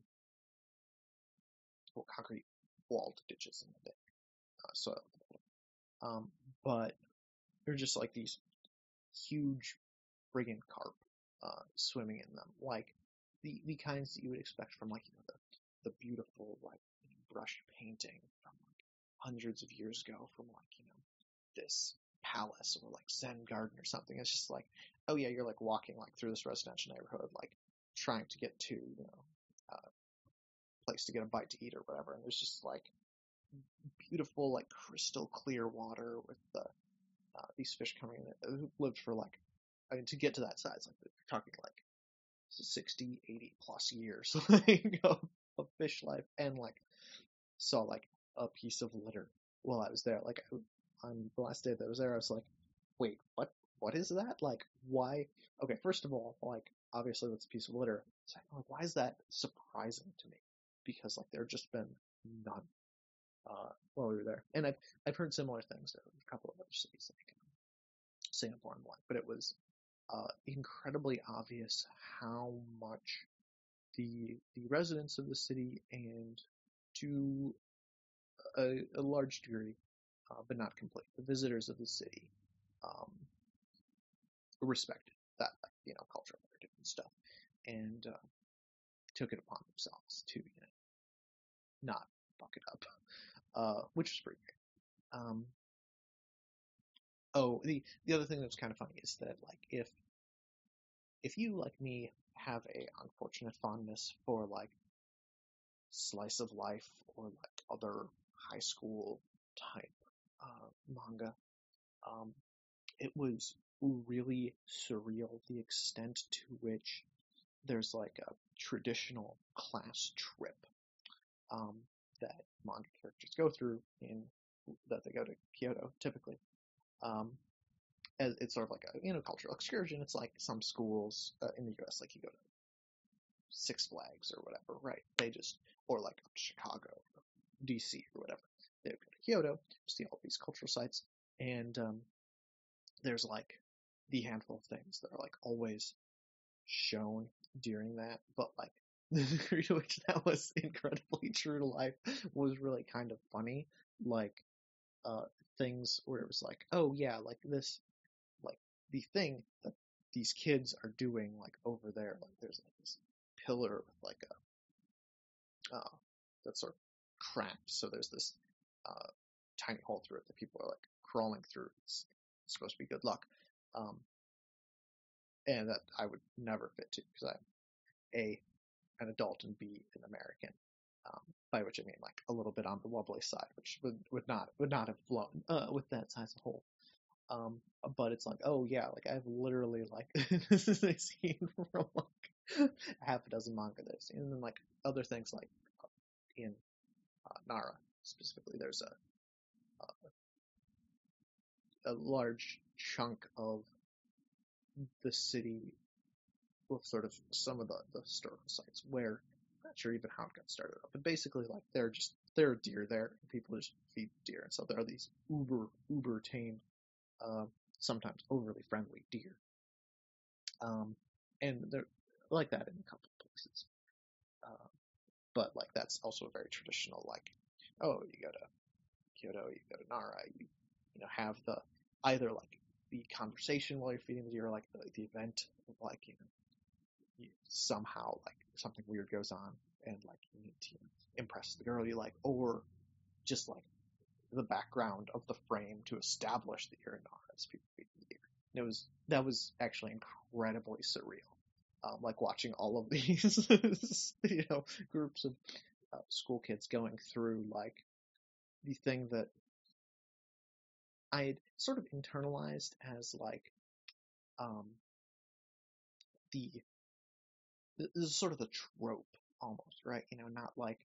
well, concrete walled ditches in the soil. Um, but they're just like these huge friggin' carp swimming in them, like the kinds that you would expect from like the beautiful like brush painting from like hundreds of years ago from like this palace or like Zen garden or something. It's just like, oh yeah, you're like walking like through this residential neighborhood, like trying to get to place to get a bite to eat or whatever, and there's just like beautiful like crystal clear water with these fish coming in who lived for like I mean to get to that size like we're talking like 60, 80 plus years like of fish life, and like saw like a piece of litter while I was there. Like on the last day that I was there, I was like, wait, what is that? Like why? Okay, first of all, like obviously that's a piece of litter. Second, like why is that surprising to me? Because like there have just been none while we were there, and I've heard similar things of a couple of other cities like Singapore and one, but it was incredibly obvious how much the residents of the city and to a large degree, but not complete, the visitors of the city um, respected that cultural heritage and stuff, and took it upon themselves to not fuck it up, which was pretty great. Oh, the other thing that's kind of funny is that like if you like me have a unfortunate fondness for like slice of life or like other high school type manga, um, it was really surreal the extent to which there's like a traditional class trip um, that manga characters go through in that they go to Kyoto typically. Um, as it's sort of like a cultural excursion. It's like some schools in the U.S. like you go to Six Flags or whatever, right? They just or like up to Chicago, or D.C. or whatever. They would go to Kyoto, see all these cultural sites, and there's like the handful of things that are like always shown during that, but like the degree to which that was incredibly true to life was really kind of funny. Like uh, things where it was like, oh yeah, like this, like the thing that these kids are doing, like over there, like there's like this pillar with like that's sort of cracked, so there's this uh, tiny hole through it that people are like crawling through. It's supposed to be good luck, um, and that I would never fit to because I'm an adult and B an American. By which I mean like a little bit on the wobbly side, which would not have flown with that size of hole. Um, but it's like, oh yeah, like I've literally like this is a scene from like half a dozen manga that I've seen, and then like other things like in Nara specifically, there's a large chunk of the city with sort of some of the historical sites where I'm not sure even how it got started up, but basically like there are deer there, and people just feed deer, and so there are these uber tame, uh, sometimes overly friendly deer, and they're like that in a couple of places. Uh, but like that's also a very traditional like, oh, you go to Kyoto, you go to Nara, have the either like the conversation while you're feeding the deer, like the event of like somehow like something weird goes on and like you need to impress the girl you like, or just like the background of the frame to establish that you're in Nara as people feeding the deer. And that was actually incredibly surreal. Like watching all of these, groups of school kids going through like the thing that I had sort of internalized as like um, the this is sort of the trope almost, right? Not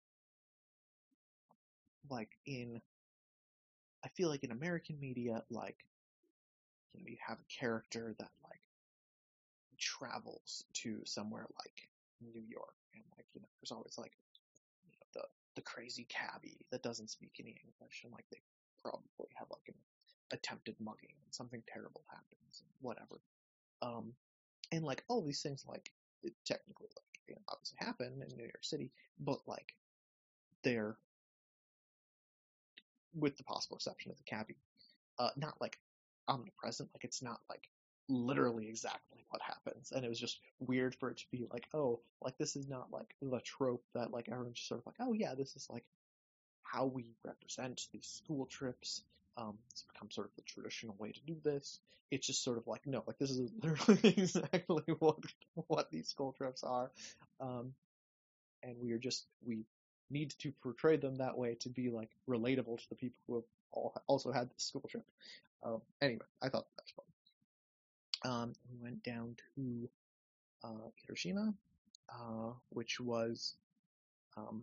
like in I feel like in American media, like you have a character that like travels to somewhere like New York, and like there's always like the crazy cabbie that doesn't speak any English, and like they probably have like an attempted mugging and something terrible happens and whatever. Um, and like all these things like it technically like obviously happen in New York City, but like they're with the possible exception of the cabbie, not like omnipresent. Like it's not like literally exactly what happens, and it was just weird for it to be like, oh, like this is not like the trope that like everyone's just sort of like, oh yeah, this is like how we represent these school trips. It's become sort of the traditional way to do this. It's just sort of like, no, like this is literally exactly what these school trips are, and we need to portray them that way to be like relatable to the people who have also had this school trip. Anyway, I thought that was fun. We went down to Hiroshima, which was, um,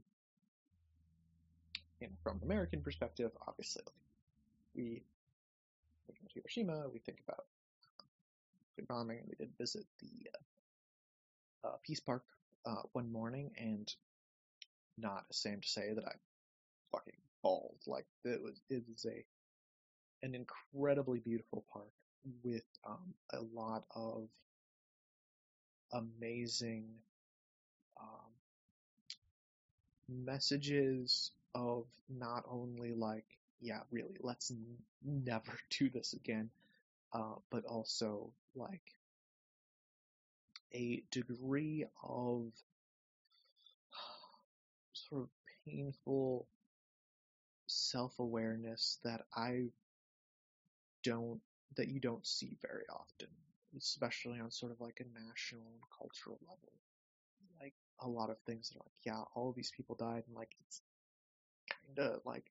from an American perspective, obviously, like, we think about Hiroshima, we think about nuclear bombing, and we did visit the Peace Park one morning, and not ashamed to say that I fucking bawled. Like it was an incredibly beautiful park with a lot of amazing um, messages of not only like, yeah, really, let's never do this again, but also like a degree of sort of painful self-awareness that I don't that you don't see very often, especially on sort of like a national and cultural level. Like a lot of things that are like, yeah, all of these people died, and like it's kind of like,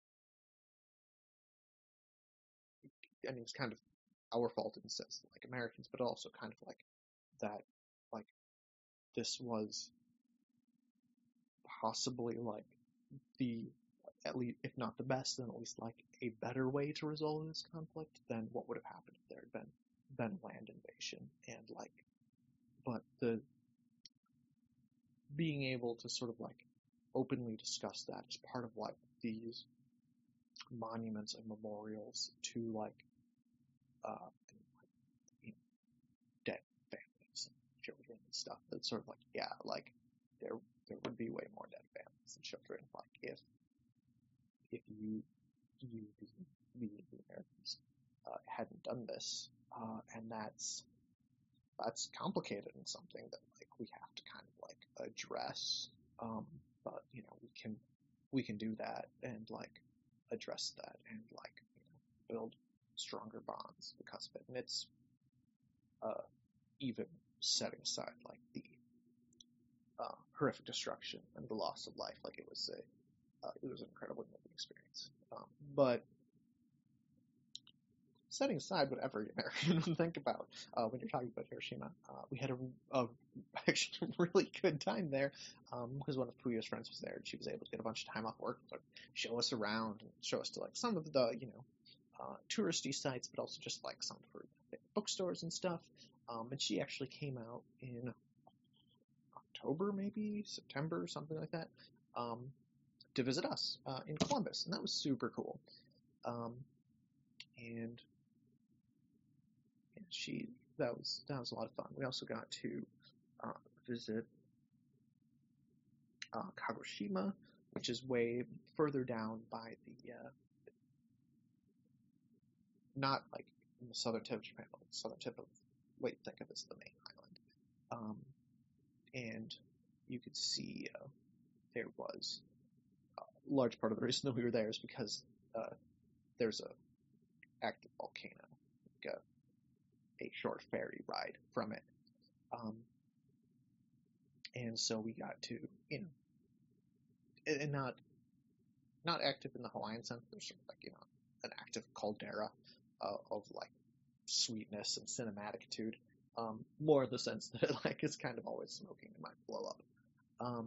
I mean, it's kind of our fault in the sense that, like, Americans, but also kind of like that, like this was possibly like the, at least if not the best, then at least like a better way to resolve this conflict than what would have happened if there had been land invasion. And like, but the being able to sort of like openly discuss that as part of like these monuments and memorials to like you know, dead families and children and stuff. That's sort of like, yeah, like there would be way more dead families and children like if you the Americans hadn't done this, and that's complicated and something that like we have to kind of like address. But you know, we can do that and like address that and like, you know, build stronger bonds because of it. And it's even setting aside like the horrific destruction and the loss of life, like it was an incredibly moving experience. But setting aside what every American would think about when you're talking about Hiroshima, we had actually a really good time there because one of Puyo's friends was there, and she was able to get a bunch of time off work to like, show us around and show us to like some of the, you know, touristy sites, but also just like some for bookstores and stuff. And she actually came out in October, maybe September, something like that, to visit us in Columbus, and that was super cool. And that was a lot of fun. We also got to visit Kagoshima, which is way further down by the not like in the southern tip of Japan, but the southern tip of what you think of as the main island. And you could see there was a large part of the reason that we were there is because there's a active volcano, like a short ferry ride from it. And so we got to, you know, and not active in the Hawaiian sense, there's sort of like, you know, an active caldera of like sweetness and cinematitude, more in the sense that it like is kind of always smoking and might blow up.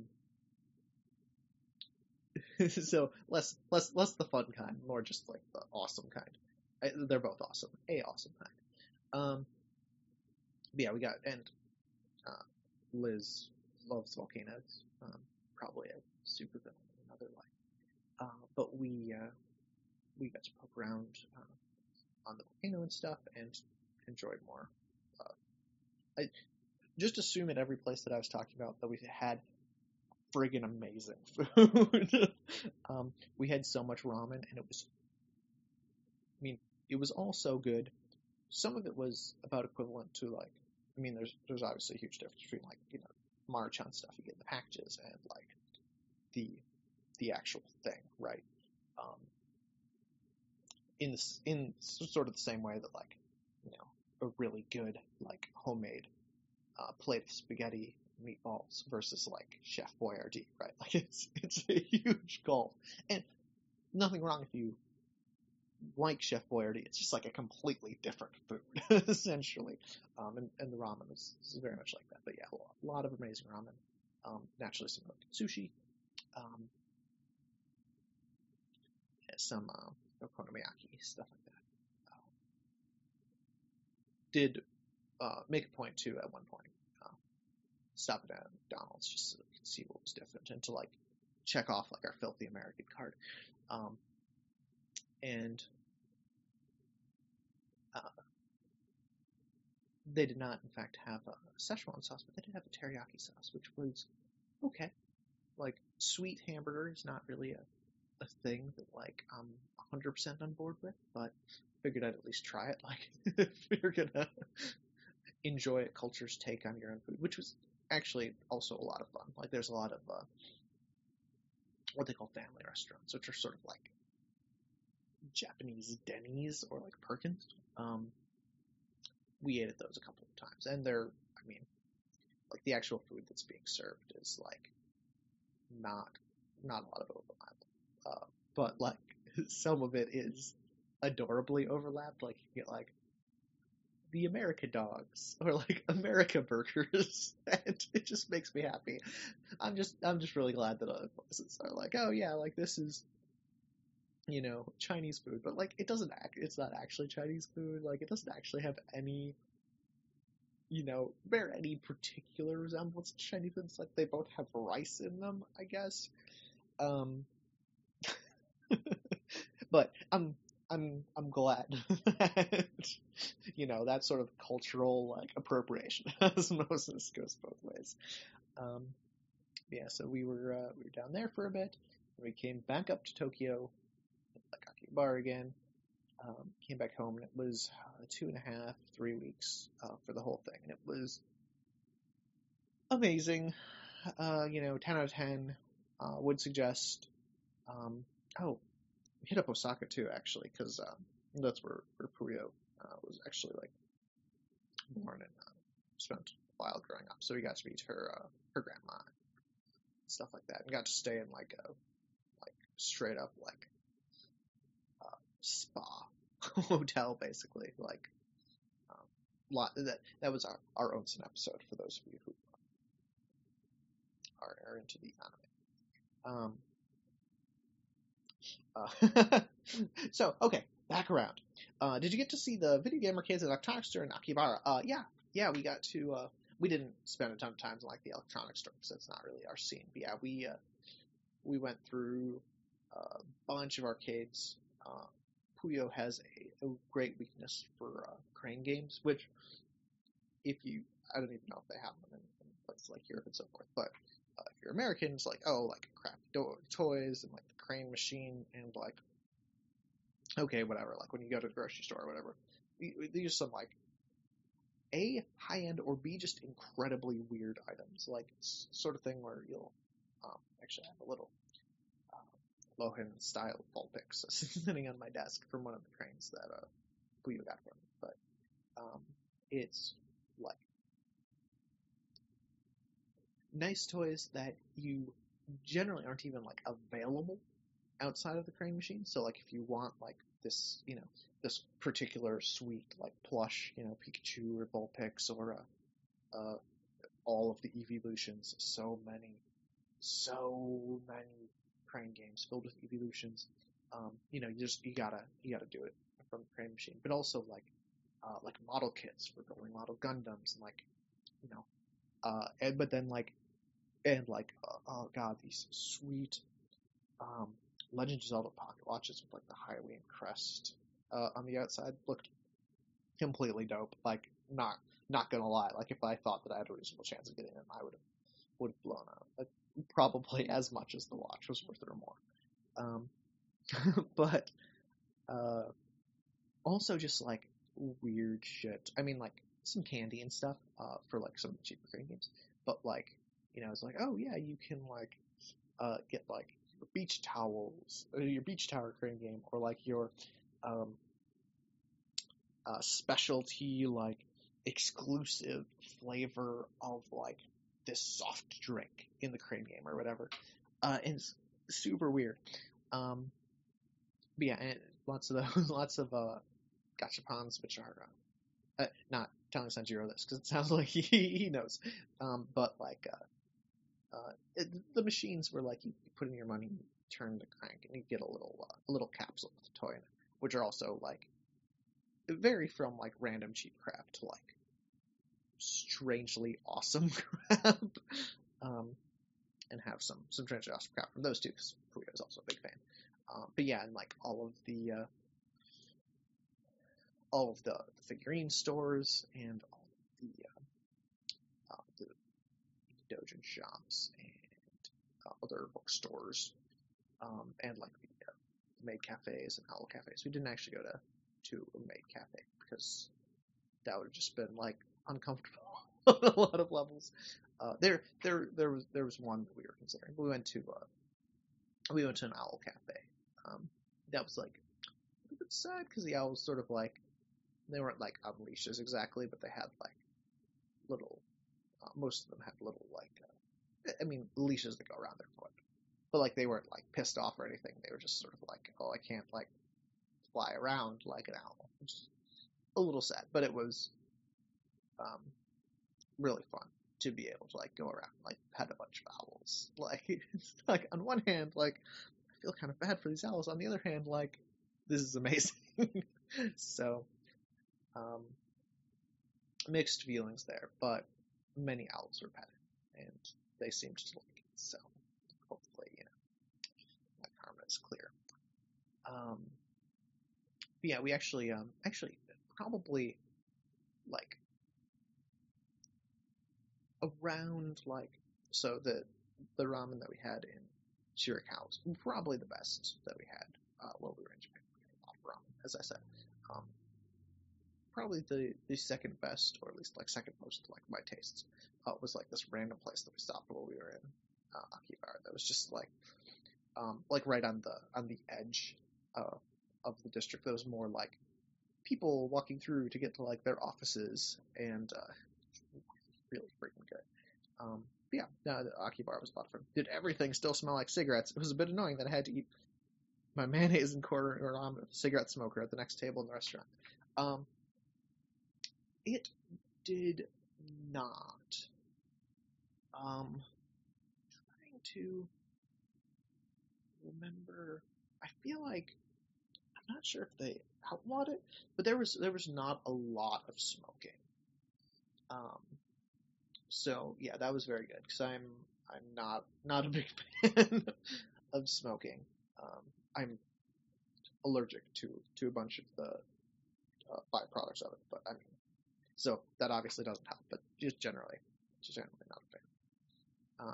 So less the fun kind, more just like the awesome kind. They're both awesome, awesome kind. But yeah, we got, and Liz loves volcanoes, probably a super villain in another life. But we got to poke around on the volcano and stuff and enjoyed more. I just assume at every place that I was talking about that we had friggin' amazing food. We had so much ramen, and it was all so good. Some of it was about equivalent to like, I mean, there's obviously a huge difference between like, you know, Maruchan stuff you get in the packages and like the actual thing, right? In sort of the same way that like, you know, a really good like homemade plate of spaghetti meatballs versus like Chef Boyardee, right? Like it's a huge gulf, and nothing wrong if you like Chef Boyardee. It's just like a completely different food, essentially. And the ramen is very much like that. But yeah, a lot of amazing ramen. Naturally, some sushi. Some okonomiyaki, stuff like that. Did make a point too at one point. Stop at McDonald's just so we could see what was different and to like check off like our filthy American card. And they did not, in fact, have a Szechuan sauce, but they did have a teriyaki sauce, which was okay. Like, sweet hamburger is not really a thing that, like, I'm 100% on board with, but figured I'd at least try it. Like, if you're gonna enjoy a culture's take on your own food, which was actually also a lot of fun. Like, there's a lot of what they call family restaurants, which are sort of like Japanese Denny's or like Perkins. we ate at those a couple of times, and they're, I mean, like the actual food that's being served is like not not a lot of overlap, but like some of it is adorably overlapped. Like you get like the America dogs or like America burgers, and it just makes me happy. I'm just really glad that other places are like, oh yeah, like this is Chinese food, but like it's not actually Chinese food. Like it doesn't actually have any bear any particular resemblance to Chinese food. It's like they both have rice in them, I guess. Um, but I'm glad that that sort of cultural like appropriation osmosis goes both ways. Um, yeah, so we were down there for a bit. We came back up to Tokyo, like Akihabara again. Came back home, and it was 2.5, 3 weeks for the whole thing, and it was amazing. 10 out of 10. Would suggest. Oh, hit up Osaka too, actually, because that's where Puyo was actually like born and spent a while growing up. So we got to meet her grandma, and stuff like that, and got to stay in like a straight up like spa hotel, basically. Like that was our own episode for those of you who are into the anime. So, okay, back around. Did you get to see the video game arcades at Electronic Store in Akihabara? Yeah, we got to. We didn't spend a ton of time in like the Electronic Store because that's not really our scene. But yeah, we went through a bunch of arcades. Puyo has a great weakness for crane games, which I don't even know if they have them in places like Europe and so forth, but if you're American, it's like, oh, like crap toys and like the crane machine and like, okay, whatever. Like when you go to the grocery store or whatever, these are some like A, high-end, or B, just incredibly weird items. Like sort of thing where you'll actually have a little Lohan-style Vulpix sitting on my desk from one of the cranes that Puyo got from me. But it's like nice toys that you generally aren't even like available outside of the crane machine. So like if you want like this, this particular sweet like plush, Pikachu or Vulpix or all of the evolutions, so many crane games filled with evolutions. You gotta do it from the crane machine, but also like model kits for building model Gundams and like but then like oh god, these sweet Legend of Zelda Pocket Watches with like the Hylian crest on the outside looked completely dope. Like not gonna lie, like if I thought that I had a reasonable chance of getting them, I would have blown out probably as much as the watch was worth it or more. But also just like weird shit. I mean, like some candy and stuff for like some cheaper crane games, but like it's like, oh yeah, you can like get like your beach towels, or your beach tower crane game, or like your specialty like exclusive flavor of like this soft drink in the crane game or whatever. And it's super weird. But yeah, and lots of those, lots of gachapons, which are not telling Sanjiro this because it sounds like he knows. But like the machines where like you put in your money, you turn the crank, and you get a little capsule with a toy in it, which are also like vary from like random cheap crap to like strangely awesome crap. And have some strangely awesome crap from those two because Puyo is also a big fan. But yeah, and like all of the figurine stores and all of the doujin shops and other bookstores, and like the maid cafes and owl cafes. We didn't actually go to a maid cafe because that would have just been like uncomfortable on a lot of levels. There was one that we were considering. We went to an owl cafe. That was like a bit sad because the owl was sort of like They weren't like on leashes exactly, but they had like little. Most of them had little leashes that go around their foot. But like they weren't like pissed off or anything. They were just sort of like, oh, I can't like fly around like an owl. Which is a little sad, but it was really fun to be able to like go around like pet a bunch of owls. Like it's like on one hand, like I feel kind of bad for these owls. On the other hand, like this is amazing. So mixed feelings there, but many owls were petted and they seemed to like it. So hopefully, my karma is clear. But yeah, we actually probably like around like so the ramen that we had in Shirakawa was probably the best that we had while we were in Japan. Off ramen, as I said. Probably the second best, or at least like second most like my tastes, was like this random place that we stopped while we were in Akihabara. That was just like right on the edge of the district. That was more like people walking through to get to like their offices, and really freaking good. But yeah, no, the Akihabara was a lot of fun. Did everything still smell like cigarettes? It was a bit annoying that I had to eat my mayonnaise and quarter ramen with a cigarette smoker at the next table in the restaurant. It did not. Trying to remember. I feel like I'm not sure if they outlawed it, but there was not a lot of smoking. So yeah, that was very good because I'm not a big fan of smoking. I'm allergic to a bunch of the byproducts of it, but I mean, so that obviously doesn't help. But just generally not a fan.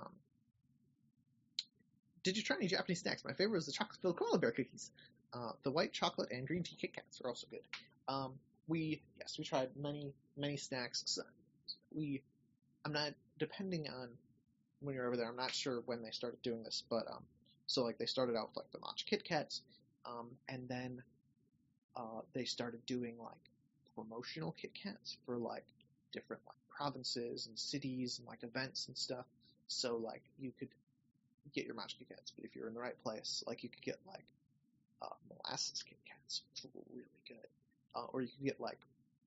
Did you try any Japanese snacks? My favorite was the chocolate-filled koala bear cookies. The white chocolate and green tea Kit Kats are also good. We tried many snacks. So I'm not, depending on when you're over there, I'm not sure when they started doing this, but so like they started out with like the matcha Kit Kats, and then they started doing like promotional Kit Kats for like different like provinces and cities and like events and stuff. So like you could get your matcha Kit Kats, but if you're in the right place, like you could get like molasses Kit Kats, which were really good, or you could get like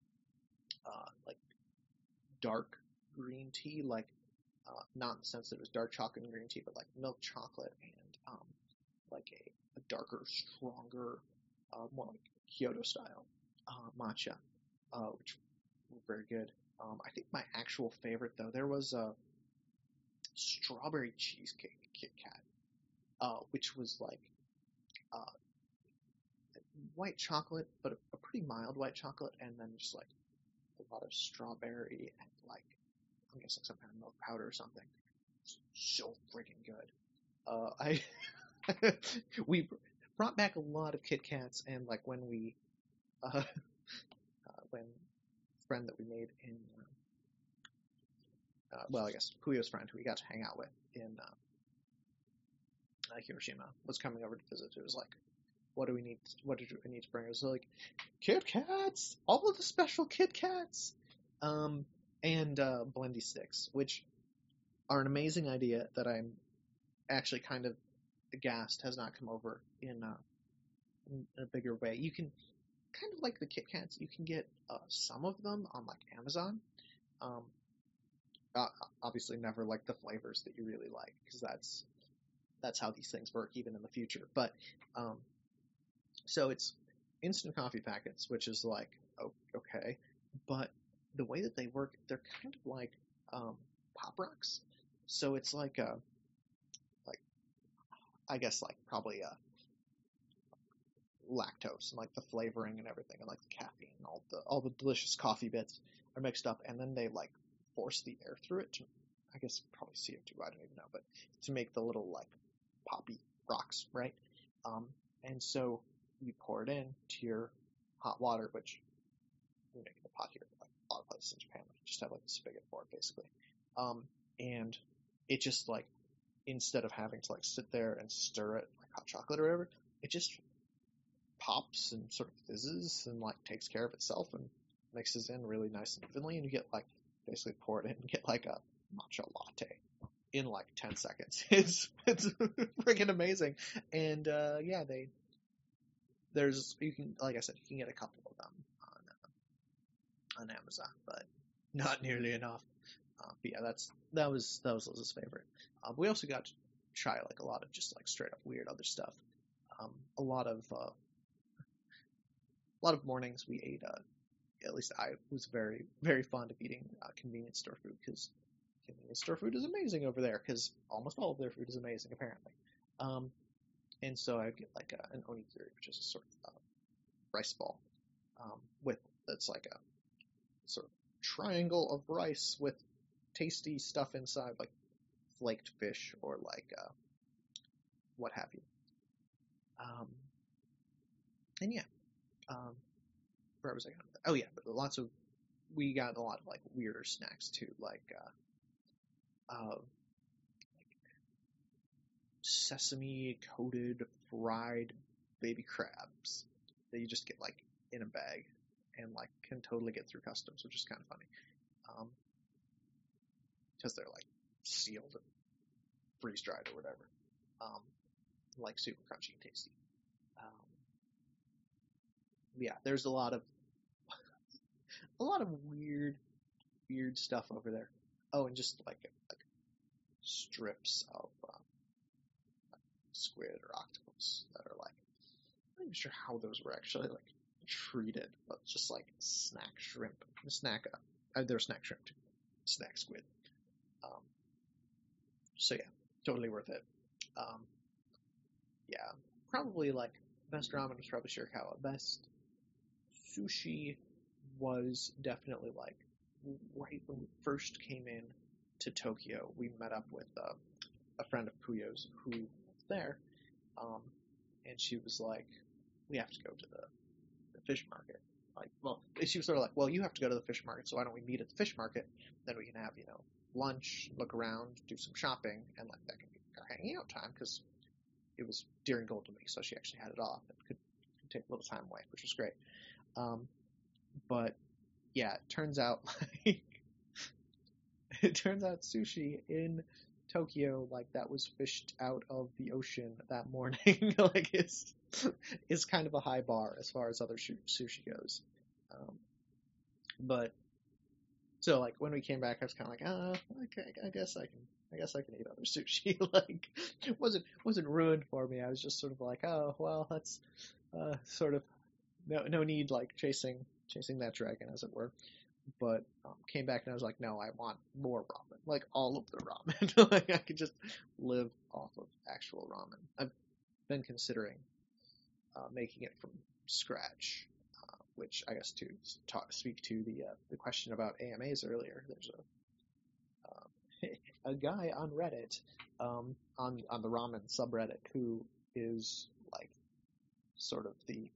dark green tea, like not in the sense that it was dark chocolate and green tea, but like milk chocolate and like a darker, stronger, more like Kyoto style matcha, which were very good. I think my actual favorite though, there was a strawberry cheesecake Kit Kat, which was like white chocolate, but a pretty mild white chocolate, and then just like a lot of strawberry and like I'm guessing some kind of milk powder or something. So freaking good. We brought back a lot of Kit Kats, and like when we when a friend that we made in I guess Puyo's friend who we got to hang out with in Hiroshima was coming over to visit. It was like, what do we need to bring? It was like Kit Kats, all of the special Kit Kats, and Blendy sticks, which are an amazing idea that I'm actually kind of aghast has not come over in a bigger way. You can kind of like the Kit Kats. You can get some of them on like Amazon. Obviously, never like the flavors that you really like because that's how these things work even in the future. But so it's instant coffee packets, which is like okay, but the way that they work, they're kind of like Pop Rocks. So it's like I guess like probably lactose and like the flavoring and everything and like the caffeine and all the delicious coffee bits are mixed up, and then they like force the air through it to, I guess probably CO2, I don't even know, but to make the little like poppy rocks, right? And so you pour it in to your hot water, which we make in the pot here, like a lot of places in Japan, like just have like a spigot for it basically. And it just like, instead of having to like sit there and stir it like hot chocolate or whatever, it just pops and sort of fizzes and like takes care of itself, and mixes in really nice and evenly, and you get like basically pour it in and get like a matcha latte in like 10 seconds. It's freaking amazing. And yeah, you can, like I said, you can get a couple of them on Amazon, but not nearly enough. But yeah, that was Liz's favorite. We also got to try like a lot of just like straight up weird other stuff. A lot of mornings we ate. At least I was very very fond of eating convenience store food, because convenience store food is amazing over there, because almost all of their food is amazing apparently. And so I'd get like an onigiri, which is a sort of rice ball with that's like a sort of triangle of rice with tasty stuff inside, like flaked fish or like what have you. And yeah, where was I going with that? Oh yeah, but we got a lot of like weirder snacks too, like sesame coated fried baby crabs that you just get like in a bag and like can totally get through customs, which is kind of funny. Because they're like sealed and freeze dried or whatever. Like super crunchy and tasty. Yeah, there's a lot of weird stuff over there. Oh, and just like strips of squid or octopus that are like, I'm not even sure how those were actually like treated, but just like snack shrimp, they're snack shrimp too, snack squid. So yeah, totally worth it. Yeah, probably like best ramen was probably Shirakawa. Best sushi was definitely like right when we first came in to Tokyo. We met up with a friend of Puyo's who was there, and she was like, "We have to go to the fish market." Like, well, she was sort of like, "Well, you have to go to the fish market, so why don't we meet at the fish market? Then we can have lunch, look around, do some shopping, and like that can be our hanging out time," because it was during Golden Week, so she actually had it off and could take a little time away, which was great. But yeah, it turns out sushi in Tokyo, like that was fished out of the ocean that morning, like is kind of a high bar as far as other sushi goes. But so like when we came back, I was kind of like, okay, I guess I can eat other sushi. Like, it wasn't ruined for me. I was just sort of like, oh well, that's sort of no need like chasing that dragon, as it were. But came back and I was like, no, I want more ramen, like all of the ramen. Like I could just live off of actual ramen. I've been considering making it from scratch, which I guess to speak to the question about AMAs earlier. There's a guy on Reddit, on the ramen subreddit, who is like sort of the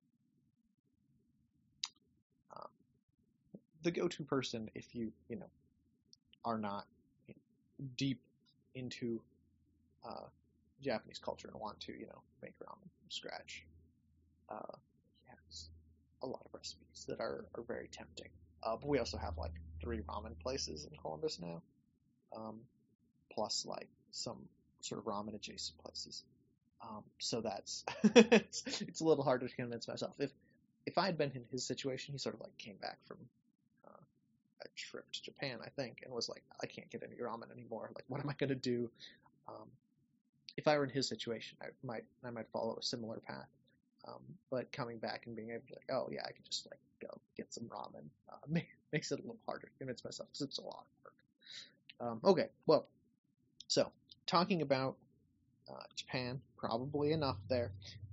go-to person if you are not deep into Japanese culture and want to make ramen from scratch. He has a lot of recipes that are very tempting. But we also have like 3 ramen places in Columbus now, plus like some sort of ramen adjacent places. So that's it's a little harder to convince myself. If I had been in his situation, he sort of like came back from a trip to Japan, I think, and was like, I can't get any ramen anymore. Like, what am I going to do? If I were in his situation, I might follow a similar path. But coming back and being able to like, oh yeah, I can just like go get some ramen, makes it a little harder to convince myself because it's a lot of work. Okay, well, so talking about Japan, probably enough there.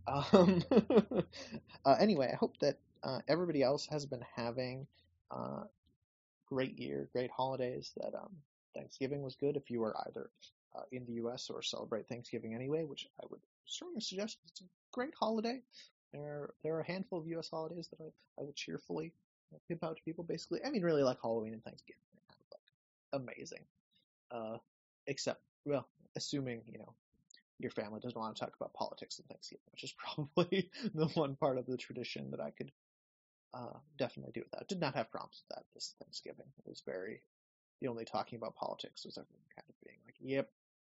Anyway, I hope that everybody else has been having great year, great holidays, that Thanksgiving was good if you were either in the U.S. or celebrate Thanksgiving anyway, which I would strongly suggest. It's a great holiday. There are a handful of U.S. holidays that I will cheerfully pimp out to people, basically. I mean, really like Halloween and Thanksgiving. They're kind of like amazing. Except, well, assuming, your family doesn't want to talk about politics and Thanksgiving, which is probably the one part of the tradition that I could definitely do with that. Did not have problems with that this Thanksgiving. It was the only talking about politics was everyone kind of being like, yep,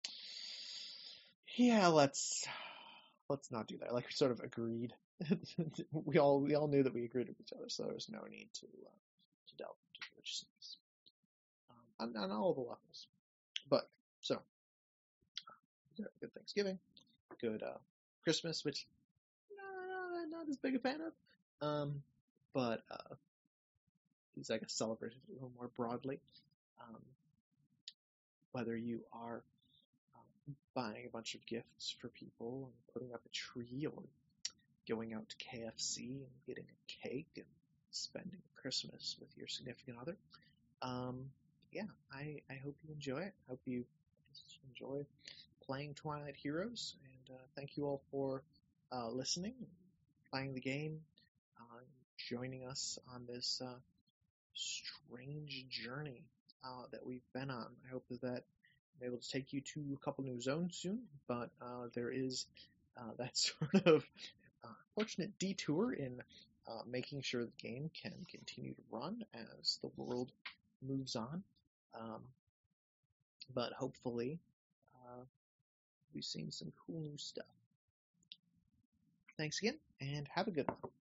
yeah, let's not do that. Like we sort of agreed. we all knew that we agreed with each other, so there was no need to delve into religious things on all the levels. But so good Thanksgiving, good Christmas, which not as big a fan of, but is I guess celebrated a little more broadly. Whether you are buying a bunch of gifts for people and putting up a tree, or going out to KFC and getting a cake and spending Christmas with your significant other. Yeah, I hope you enjoy it. I hope you just enjoy playing Twilight Heroes, and thank you all for listening, playing the game, joining us on this strange journey that we've been on. I hope that I'm able to take you to a couple new zones soon, but there is that sort of fortunate detour in making sure the game can continue to run as the world moves on. But hopefully, we've seen some cool new stuff. Thanks again, and have a good one.